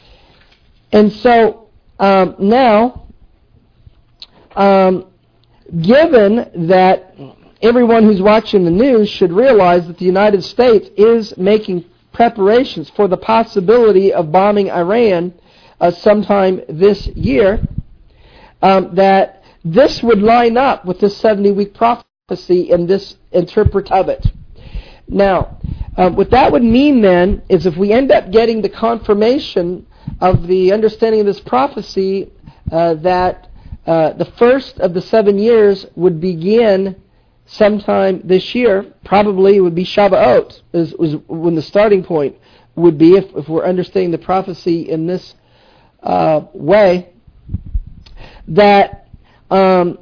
And so um, now, um, given that everyone who's watching the news should realize that the United States is making preparations for the possibility of bombing Iran uh, sometime this year, um, that this would line up with this seventy-week prophecy and this interpret of it. Now, uh, what that would mean then is if we end up getting the confirmation of the understanding of this prophecy, uh, that uh, the first of the seven years would begin sometime this year, probably it would be Shavuot, is, is when the starting point would be, if, if we're understanding the prophecy in this uh, way, that um,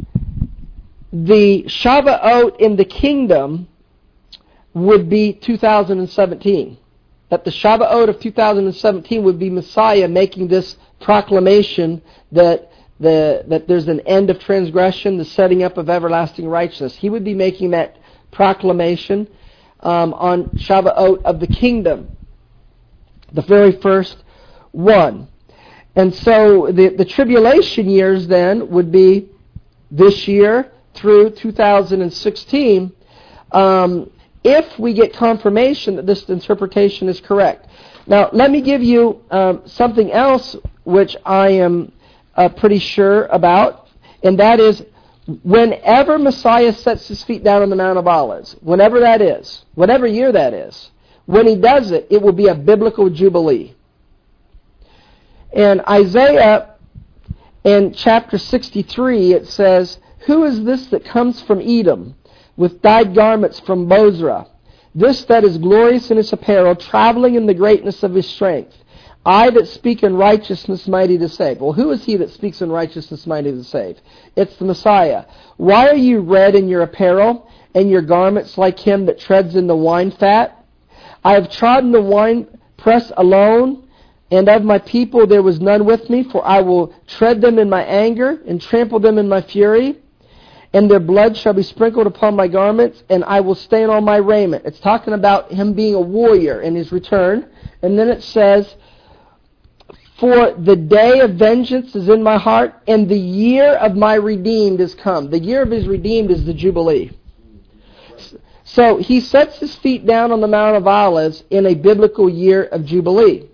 the Shavuot in the kingdom would be two thousand seventeen. That the Shavuot of two thousand seventeen would be Messiah making this proclamation that the that there's an end of transgression, the setting up of everlasting righteousness. He would be making that proclamation um, on Shavuot of the kingdom, the very first one. And so the, the tribulation years then would be this year through two thousand sixteen, um, if we get confirmation that this interpretation is correct. Now, let me give you um, something else which I am uh, pretty sure about, and that is whenever Messiah sets his feet down on the Mount of Olives, whenever that is, whatever year that is, when he does it, it will be a biblical jubilee. In Isaiah, in chapter sixty-three, it says, "Who is this that comes from Edom, with dyed garments from Bozrah? This that is glorious in his apparel, traveling in the greatness of his strength. I that speak in righteousness, mighty to save." Well, who is he that speaks in righteousness, mighty to save? It's the Messiah. "Why are you red in your apparel, and your garments like him that treads in the wine fat? I have trodden the wine press alone, and of my people there was none with me, for I will tread them in my anger, and trample them in my fury. And their blood shall be sprinkled upon my garments, and I will stain all my raiment." It's talking about him being a warrior in his return. And then it says, "For the day of vengeance is in my heart, and the year of my redeemed is come." The year of his redeemed is the Jubilee. So he sets his feet down on the Mount of Olives in a biblical year of Jubilee.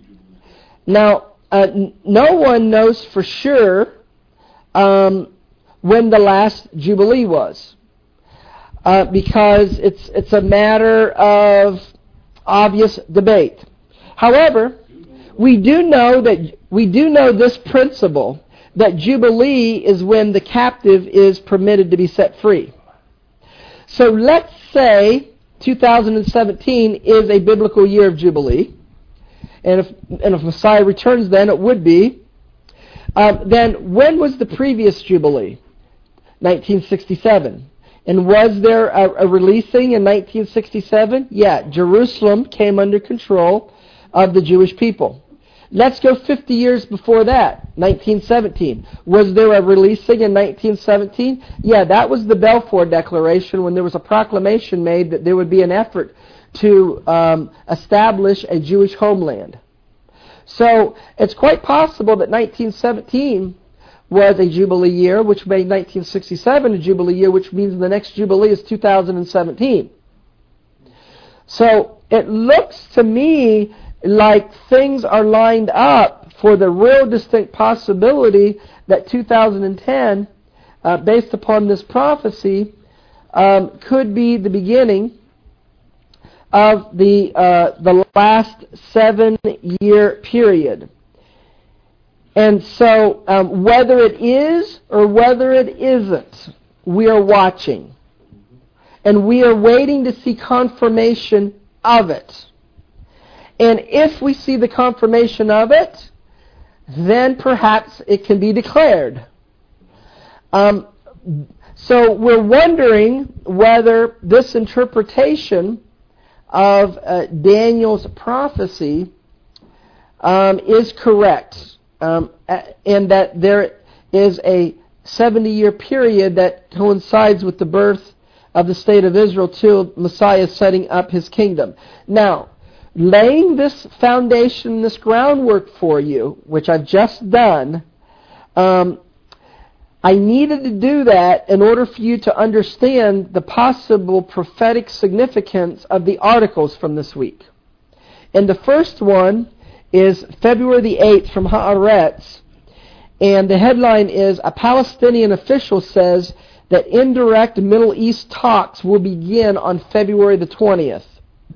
Now, uh, n- no one knows for sure um, when the last Jubilee was, uh, because it's it's a matter of obvious debate. However, we do know that we do know this principle, that Jubilee is when the captive is permitted to be set free. So let's say two thousand seventeen is a biblical year of Jubilee. And if and if Messiah returns, then it would be. Um, then when was the previous Jubilee? nineteen sixty-seven. And was there a, a releasing in nineteen sixty-seven? Yeah, Jerusalem came under control of the Jewish people. Let's go fifty years before that, nineteen seventeen. Was there a releasing in nineteen seventeen? Yeah, that was the Balfour Declaration, when there was a proclamation made that there would be an effort to um, establish a Jewish homeland. So it's quite possible that nineteen seventeen was a Jubilee year, which made nineteen sixty-seven a Jubilee year, which means the next Jubilee is two thousand seventeen. So it looks to me like things are lined up for the real distinct possibility that two thousand ten uh, based upon this prophecy, um, could be the beginning of the uh, the last seven-year period. And so, um, whether it is or whether it isn't, we are watching. And we are waiting to see confirmation of it. And if we see the confirmation of it, then perhaps it can be declared. Um, so we're wondering whether this interpretation of uh, Daniel's prophecy um, is correct. Um, and that there is a seventy-year period that coincides with the birth of the state of Israel till Messiah setting up his kingdom. Now, laying this foundation, this groundwork for you, which I've just done, um, I needed to do that in order for you to understand the possible prophetic significance of the articles from this week. And the first one is February the eighth from Haaretz, and the headline is, a Palestinian official says that indirect Middle East talks will begin on February the twentieth.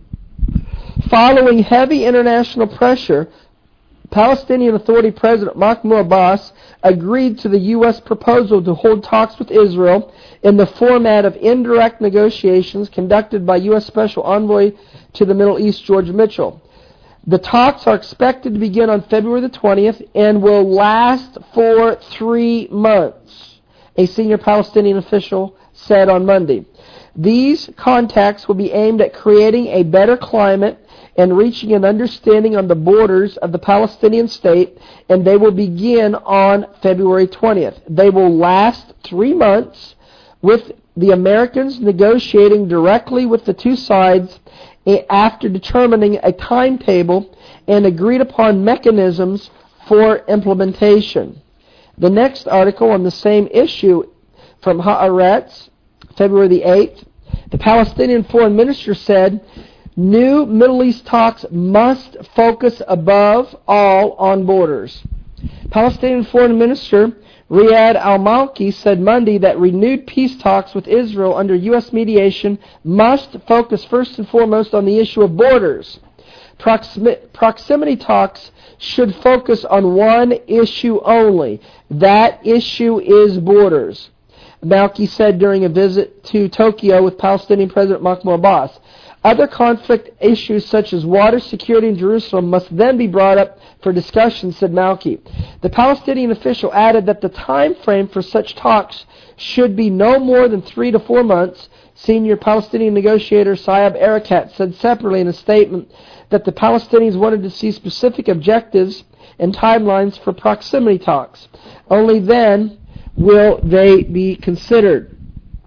Following heavy international pressure, Palestinian Authority President Mahmoud Abbas agreed to the U S proposal to hold talks with Israel in the format of indirect negotiations conducted by U S Special Envoy to the Middle East, George Mitchell. The talks are expected to begin on February the twentieth and will last for three months, a senior Palestinian official said on Monday. These contacts will be aimed at creating a better climate and reaching an understanding on the borders of the Palestinian state, and they will begin on February twentieth. They will last three months, with the Americans negotiating directly with the two sides after determining a timetable and agreed upon mechanisms for implementation. The next article on the same issue from Haaretz, February the eighth, the Palestinian foreign minister said, new Middle East talks must focus above all on borders. Palestinian foreign minister Riyad al-Malki said Monday that renewed peace talks with Israel under U S mediation must focus first and foremost on the issue of borders. Proximi- proximity talks should focus on one issue only. That issue is borders, Malki said during a visit to Tokyo with Palestinian President Mahmoud Abbas. Other conflict issues such as water security in Jerusalem must then be brought up for discussion, said Malki. The Palestinian official added that the time frame for such talks should be no more than three to four months. Senior Palestinian negotiator Saeb Erekat said separately in a statement that the Palestinians wanted to see specific objectives and timelines for proximity talks. Only then will they be considered.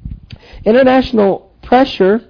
International pressure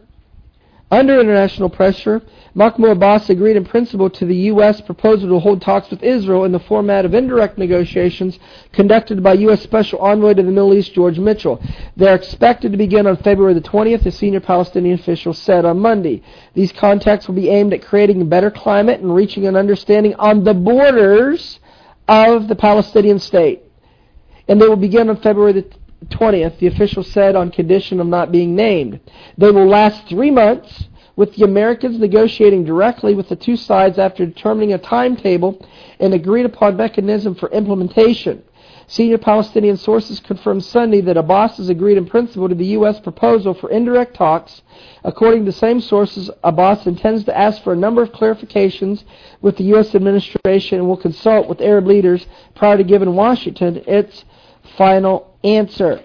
Under international pressure, Mahmoud Abbas agreed in principle to the U S proposal to hold talks with Israel in the format of indirect negotiations conducted by U S Special Envoy to the Middle East, George Mitchell. They are expected to begin on February the twentieth, a senior Palestinian official said on Monday. These contacts will be aimed at creating a better climate and reaching an understanding on the borders of the Palestinian state. And they will begin on February the twentieth, the official said, on condition of not being named. They will last three months, with the Americans negotiating directly with the two sides after determining a timetable and agreed upon mechanism for implementation. Senior Palestinian sources confirmed Sunday that Abbas has agreed in principle to the U S proposal for indirect talks. According to the same sources, Abbas intends to ask for a number of clarifications with the U S administration and will consult with Arab leaders prior to giving Washington its final answer.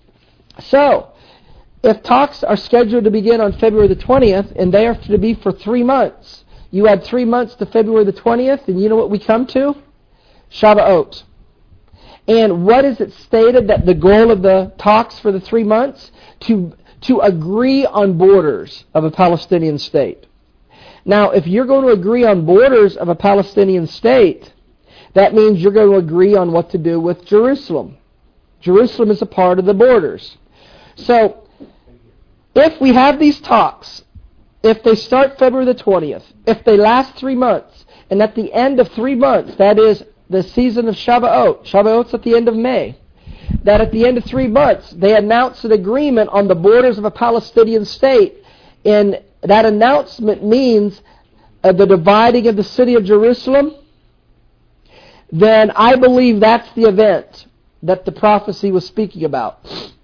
So, if talks are scheduled to begin on February the twentieth, and they are to be for three months, you add three months to February the twentieth, and you know what we come to? Shavuot. And what is it stated that the goal of the talks for the three months? To, to agree on borders of a Palestinian state. Now, if you're going to agree on borders of a Palestinian state, that means you're going to agree on what to do with Jerusalem. Jerusalem is a part of the borders. So, if we have these talks, if they start February the twentieth, if they last three months, and at the end of three months, that is the season of Shavuot, Shavuot's at the end of May, that at the end of three months, they announced an agreement on the borders of a Palestinian state. And that announcement means uh, the dividing of the city of Jerusalem. Then I believe that's the event that the prophecy was speaking about.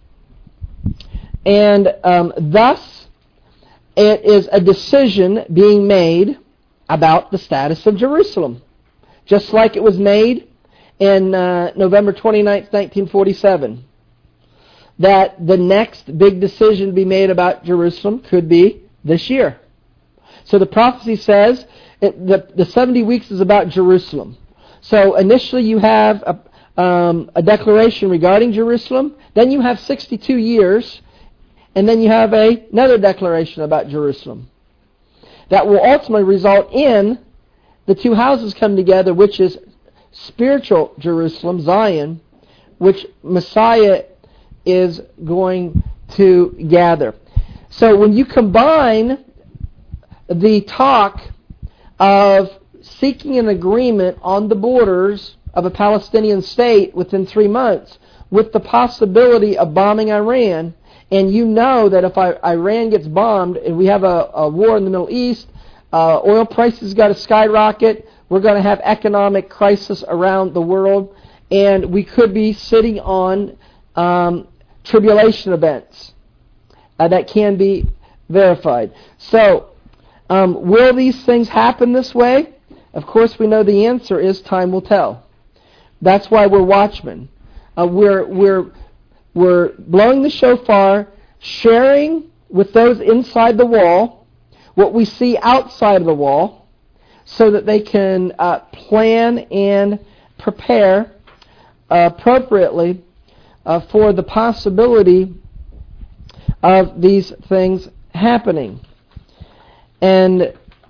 And um, thus, it is a decision being made about the status of Jerusalem. Just like it was made in uh, November twenty-ninth, nineteen forty-seven. That the next big decision to be made about Jerusalem could be this year. So the prophecy says it, the, the seventy weeks is about Jerusalem. So initially you have a, um, a declaration regarding Jerusalem. Then you have sixty-two years. And then you have a, another declaration about Jerusalem. That will ultimately result in the two houses come together, which is spiritual Jerusalem, Zion, which Messiah is going to gather. So when you combine the talk of seeking an agreement on the borders of a Palestinian state within three months with the possibility of bombing Iran, and you know that if Iran gets bombed and we have a, a war in the Middle East, uh, oil prices got to skyrocket, we're going to have economic crisis around the world, and we could be sitting on um, tribulation events uh, that can be verified. So, um, will these things happen this way? Of course, we know the answer is time will tell. That's why we're watchmen. Uh, we're we're we're blowing the shofar, sharing with those inside the wall what we see outside of the wall, so that they can uh, plan and prepare uh, appropriately uh, for the possibility of these things happening. And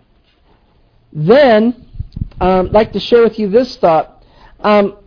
then, um, I'd like to share with you this thought. Um,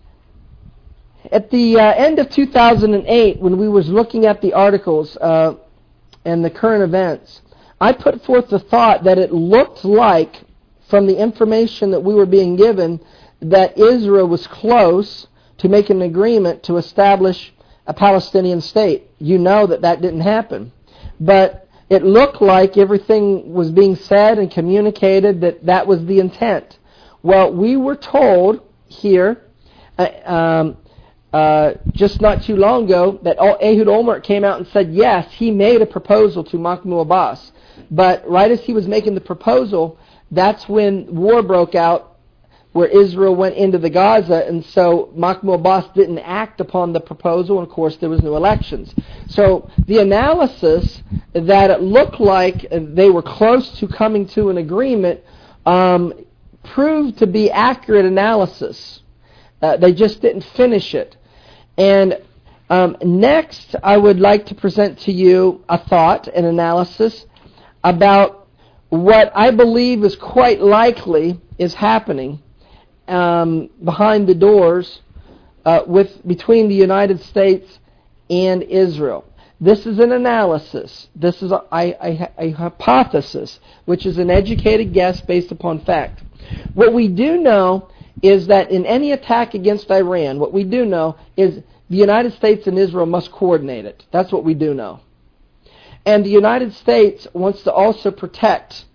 at the uh, end of two thousand eight, when we was looking at the articles uh, and the current events, I put forth the thought that it looked like, from the information that we were being given, that Israel was close to making an agreement to establish a Palestinian state. You know that that didn't happen. But it looked like everything was being said and communicated that that was the intent. Well, we were told here, uh, um, uh, just not too long ago, that Ehud Olmert came out and said, yes, he made a proposal to Mahmoud Abbas. But right as he was making the proposal, that's when war broke out, where Israel went into the Gaza, and so Mahmoud Abbas didn't act upon the proposal, and of course there was no elections. So the analysis that it looked like they were close to coming to an agreement um, proved to be accurate analysis. Uh, they just didn't finish it. And um, next, I would like to present to you a thought, an analysis about what I believe is quite likely is happening um, behind the doors uh, with between the United States and Israel. This is an analysis. This is a, a, a hypothesis, which is an educated guess based upon fact. What we do know is that in any attack against Iran, what we do know is the United States and Israel must coordinate it. That's what we do know. And the United States wants to also protect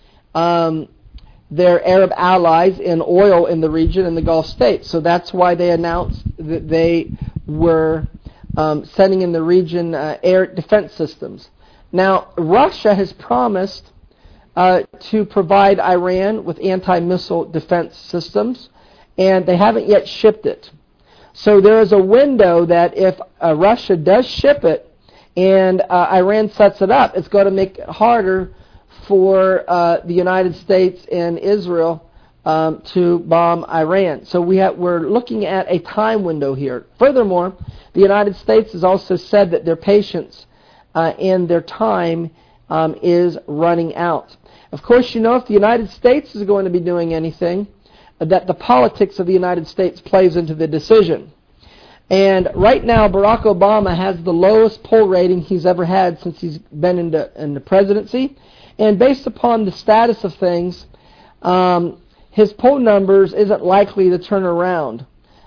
um, their Arab allies in oil in the region in the Gulf states. So that's why they announced that they were um, sending in the region uh, air defense systems. Now, Russia has promised uh, to provide Iran with anti-missile defense systems, and they haven't yet shipped it. So there is a window that if uh, Russia does ship it and uh, Iran sets it up, it's going to make it harder for uh, the United States and Israel um, to bomb Iran. So we have, we're looking at a time window here. Furthermore, the United States has also said that their patience uh, and their time um, is running out. Of course, you know, if the United States is going to be doing anything, that the politics of the United States plays into the decision. And right now, Barack Obama has the lowest poll rating he's ever had since he's been in the, in the presidency. And based upon the status of things, um, his poll numbers isn't likely to turn around.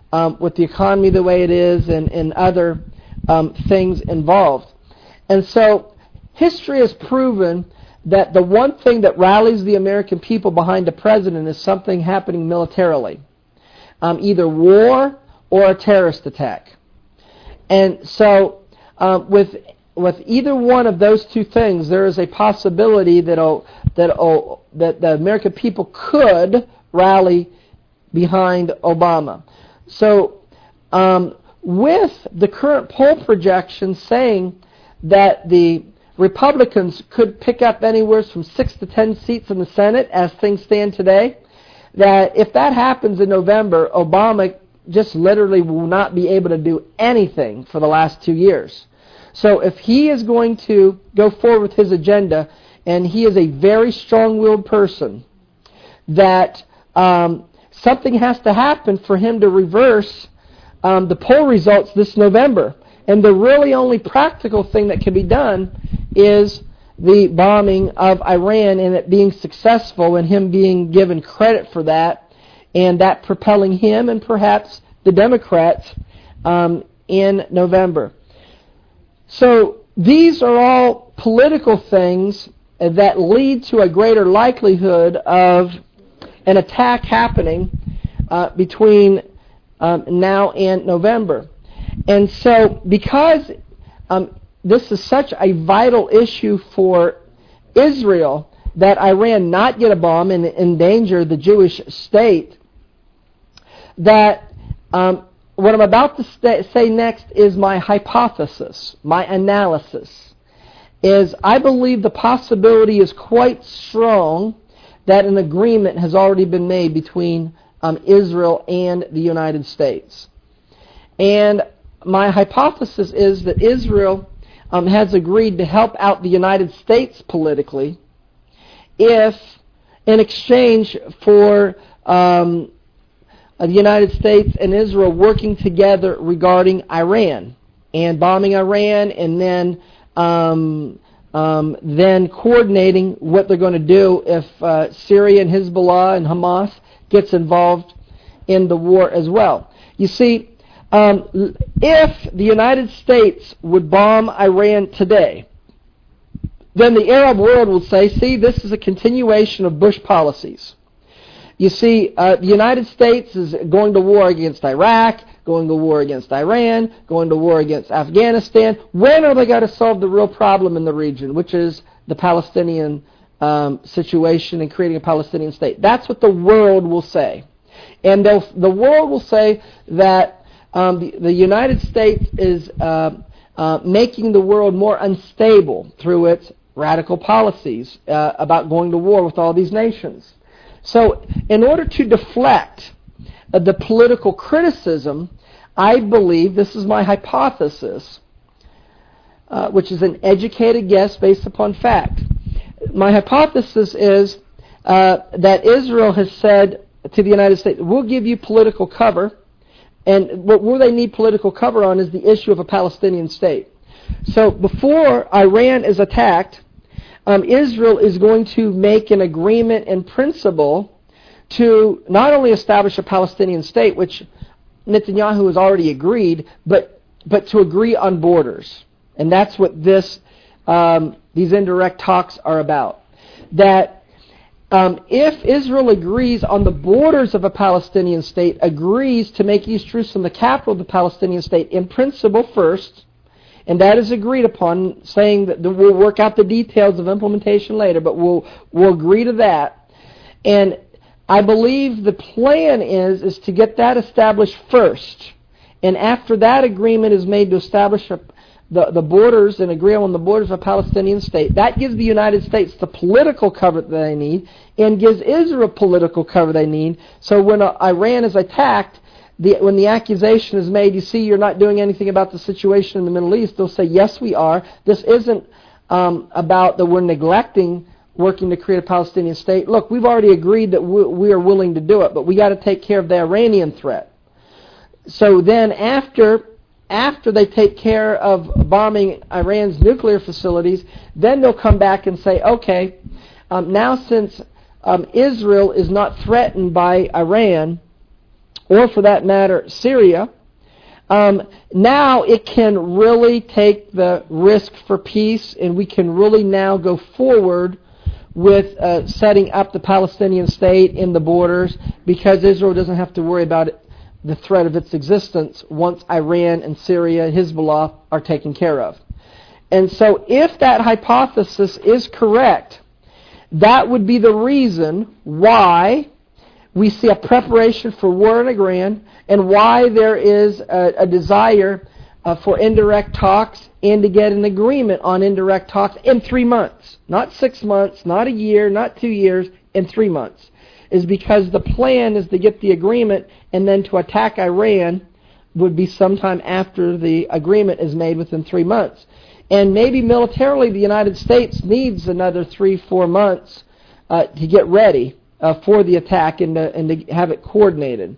um, with the economy the way it is and, and other um, things involved. And so history has proven that the one thing that rallies the American people behind a president is something happening militarily, um, either war or a terrorist attack. And so um, with with either one of those two things, there is a possibility that that that the American people could rally behind Obama. So um, with the current poll projections saying that the Republicans could pick up anywhere from six to ten seats in the Senate as things stand today, that if that happens in November, Obama just literally will not be able to do anything for the last two years. So if he is going to go forward with his agenda, and he is a very strong-willed person, that um, something has to happen for him to reverse um, the poll results this November. And the really only practical thing that can be done is the bombing of Iran and it being successful and him being given credit for that, and that propelling him and perhaps the Democrats um, in November. So these are all political things that lead to a greater likelihood of an attack happening uh, between um, now and November. And so because um, this is such a vital issue for Israel that Iran not get a bomb and endanger the Jewish state, that um, what I'm about to st- say next is my hypothesis, my analysis, is I believe the possibility is quite strong that an agreement has already been made between um, Israel and the United States. And my hypothesis is that Israel um, has agreed to help out the United States politically if, in exchange for um, the United States and Israel working together regarding Iran and bombing Iran, and then um, um, then coordinating what they're going to do if uh, Syria and Hezbollah and Hamas gets involved in the war as well. You see, um, if the United States would bomb Iran today, then the Arab world will say, see, this is a continuation of Bush policies. You see, uh, the United States is going to war against Iraq, going to war against Iran, going to war against Afghanistan. When are they going to solve the real problem in the region, which is the Palestinian um, situation and creating a Palestinian state? That's what the world will say. And the world will say that um, the, the United States is uh, uh, making the world more unstable through its radical policies uh, about going to war with all these nations. So in order to deflect uh, the political criticism, I believe, this is my hypothesis, uh, which is an educated guess based upon fact. My hypothesis is uh, that Israel has said to the United States, we'll give you political cover, and what will they need political cover on is the issue of a Palestinian state. So before Iran is attacked, Um, Israel is going to make an agreement in principle to not only establish a Palestinian state, which Netanyahu has already agreed, but but to agree on borders. And that's what this um, these indirect talks are about. That um, if Israel agrees on the borders of a Palestinian state, agrees to make East Jerusalem the capital of the Palestinian state in principle first, and that is agreed upon, saying that we'll work out the details of implementation later, but we'll we'll agree to that. And I believe the plan is is to get that established first. And after that agreement is made to establish a, the, the borders and agree on the borders of a Palestinian state, that gives the United States the political cover that they need and gives Israel political cover they need. So when uh, Iran is attacked, The, when the accusation is made, you see, you're not doing anything about the situation in the Middle East, they'll say, yes, we are. This isn't um, about that we're neglecting working to create a Palestinian state. Look, we've already agreed that we, we are willing to do it, but we got to take care of the Iranian threat. So then after, after they take care of bombing Iran's nuclear facilities, then they'll come back and say, okay, um, now since um, Israel is not threatened by Iran, or for that matter, Syria, um, now it can really take the risk for peace, and we can really now go forward with uh, setting up the Palestinian state in the borders, because Israel doesn't have to worry about it, the threat of its existence once Iran and Syria, Hezbollah, are taken care of. And so if that hypothesis is correct, that would be the reason why we see a preparation for war in Iran, and why there is a, a desire uh, for indirect talks and to get an agreement on indirect talks in three months. Not six months, not a year, not two years, in three months. Is because the plan is to get the agreement, and then to attack Iran would be sometime after the agreement is made within three months. And maybe militarily the United States needs another three, four months uh, to get ready uh, for the attack and to, and to have it coordinated.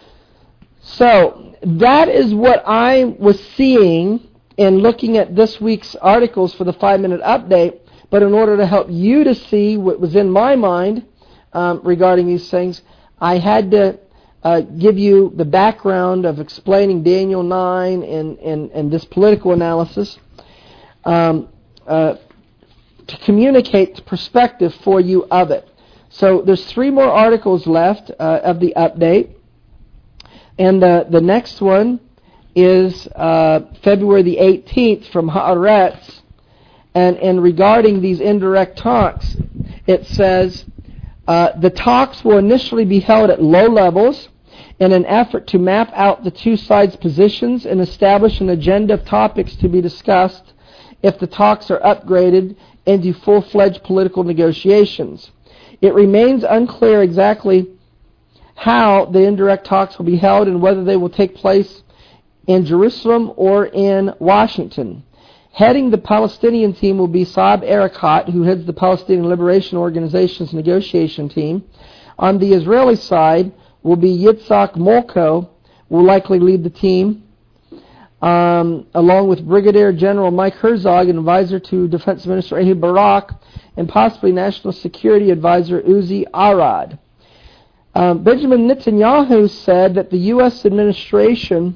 So that is what I was seeing in looking at this week's articles for the five-minute update. But in order to help you to see what was in my mind um, regarding these things, I had to uh, give you the background of explaining Daniel nine and, and, and this political analysis um, uh, to communicate the perspective for you of it. So there's three more articles left uh, of the update. And the, the next one is uh, February the eighteenth from Haaretz. And, and regarding these indirect talks, it says, uh, the talks will initially be held at low levels in an effort to map out the two sides' positions and establish an agenda of topics to be discussed if the talks are upgraded into full-fledged political negotiations. It remains unclear exactly how the indirect talks will be held and whether they will take place in Jerusalem or in Washington. Heading the Palestinian team will be Saeb Erekat, who heads the Palestinian Liberation Organization's negotiation team. On the Israeli side will be Yitzhak Molko, will likely lead the team, um, along with Brigadier General Mike Herzog, an advisor to Defense Minister Ehud Barak, and possibly National Security Advisor Uzi Arad. Um, Benjamin Netanyahu said that the U S administration,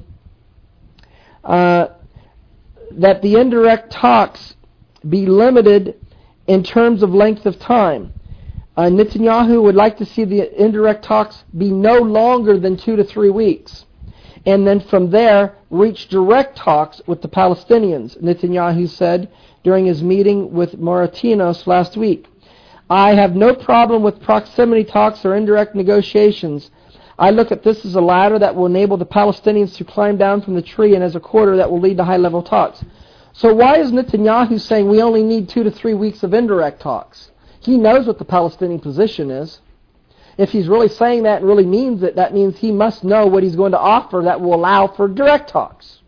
uh, that the indirect talks be limited in terms of length of time. Uh, Netanyahu would like to see the indirect talks be no longer than two to three weeks. And then from there, reach direct talks with the Palestinians, Netanyahu said during his meeting with Moratinos last week. I have no problem with proximity talks or indirect negotiations. I look at this as a ladder that will enable the Palestinians to climb down from the tree, and as a corridor that will lead to high-level talks. So why is Netanyahu saying we only need two to three weeks of indirect talks? He knows what the Palestinian position is. If he's really saying that and really means it, that means he must know what he's going to offer that will allow for direct talks.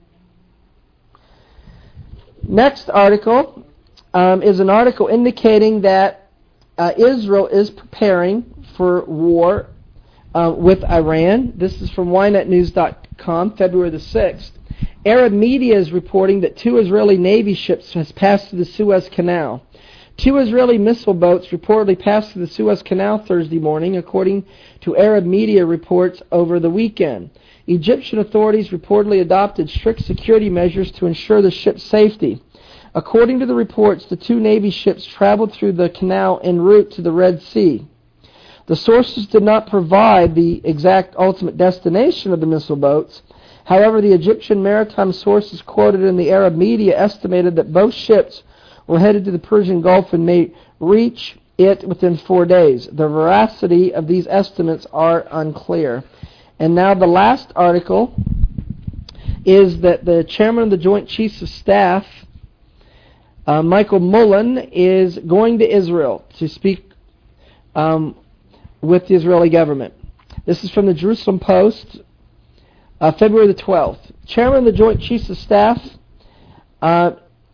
Next article um, is an article indicating that Uh, Israel is preparing for war uh, with Iran. This is from Y net news dot com, February the sixth. Arab media is reporting that two Israeli Navy ships has passed through the Suez Canal. Two Israeli missile boats reportedly passed through the Suez Canal Thursday morning, according to Arab media reports over the weekend. Egyptian authorities reportedly adopted strict security measures to ensure the ship's safety. According to the reports, the two Navy ships traveled through the canal en route to the Red Sea. The sources did not provide the exact ultimate destination of the missile boats. However, the Egyptian maritime sources quoted in the Arab media estimated that both ships were headed to the Persian Gulf and may reach it within four days. The veracity of these estimates are unclear. And now the last article is that the chairman of the Joint Chiefs of Staff, Uh, Michael Mullen, is going to Israel to speak um, with the Israeli government. This is from the Jerusalem Post, uh, February the twelfth. Chairman of the Joint Chiefs of Staff, uh,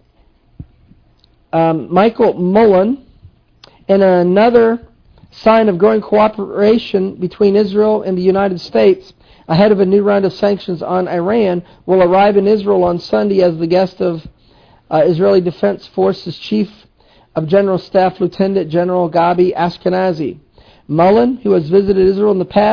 um, Michael Mullen, in another sign of growing cooperation between Israel and the United States ahead of a new round of sanctions on Iran, will arrive in Israel on Sunday as the guest of Uh, Israeli Defense Forces Chief of General Staff Lieutenant General Gabi Ashkenazi. Mullen, who has visited Israel in the past,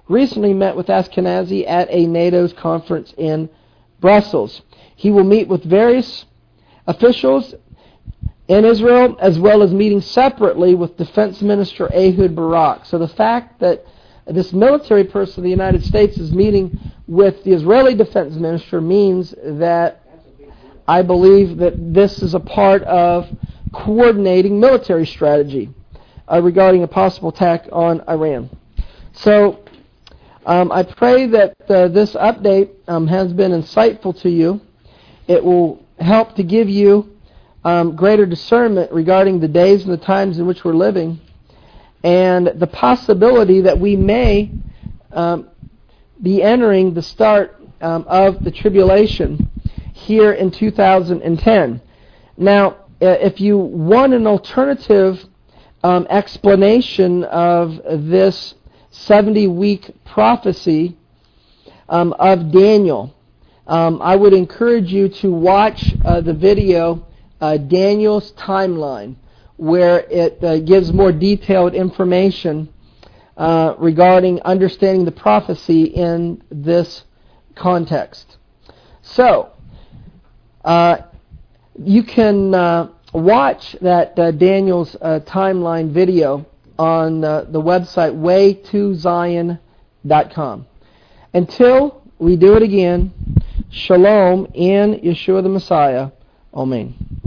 recently met with Ashkenazi at a NATO's conference in Brussels. He will meet with various officials in Israel, as well as meeting separately with Defense Minister Ehud Barak. So the fact that this military person of the United States is meeting with the Israeli Defense Minister means that I believe that this is a part of coordinating military strategy uh, regarding a possible attack on Iran. So um, I pray that uh, this update um, has been insightful to you. It will help to give you um, greater discernment regarding the days and the times in which we're living, and the possibility that we may um, be entering the start um, of the tribulation here in two thousand ten. Now, if you want an alternative um, explanation of this seventy-week prophecy um, of Daniel, um, I would encourage you to watch uh, the video, uh, Daniel's Timeline, where it uh, gives more detailed information uh, regarding understanding the prophecy in this context. So, uh, you can uh, watch that uh, Daniel's uh, Timeline video on uh, the website way to zion dot com. Until we do it again, Shalom in Yeshua the Messiah. Amen.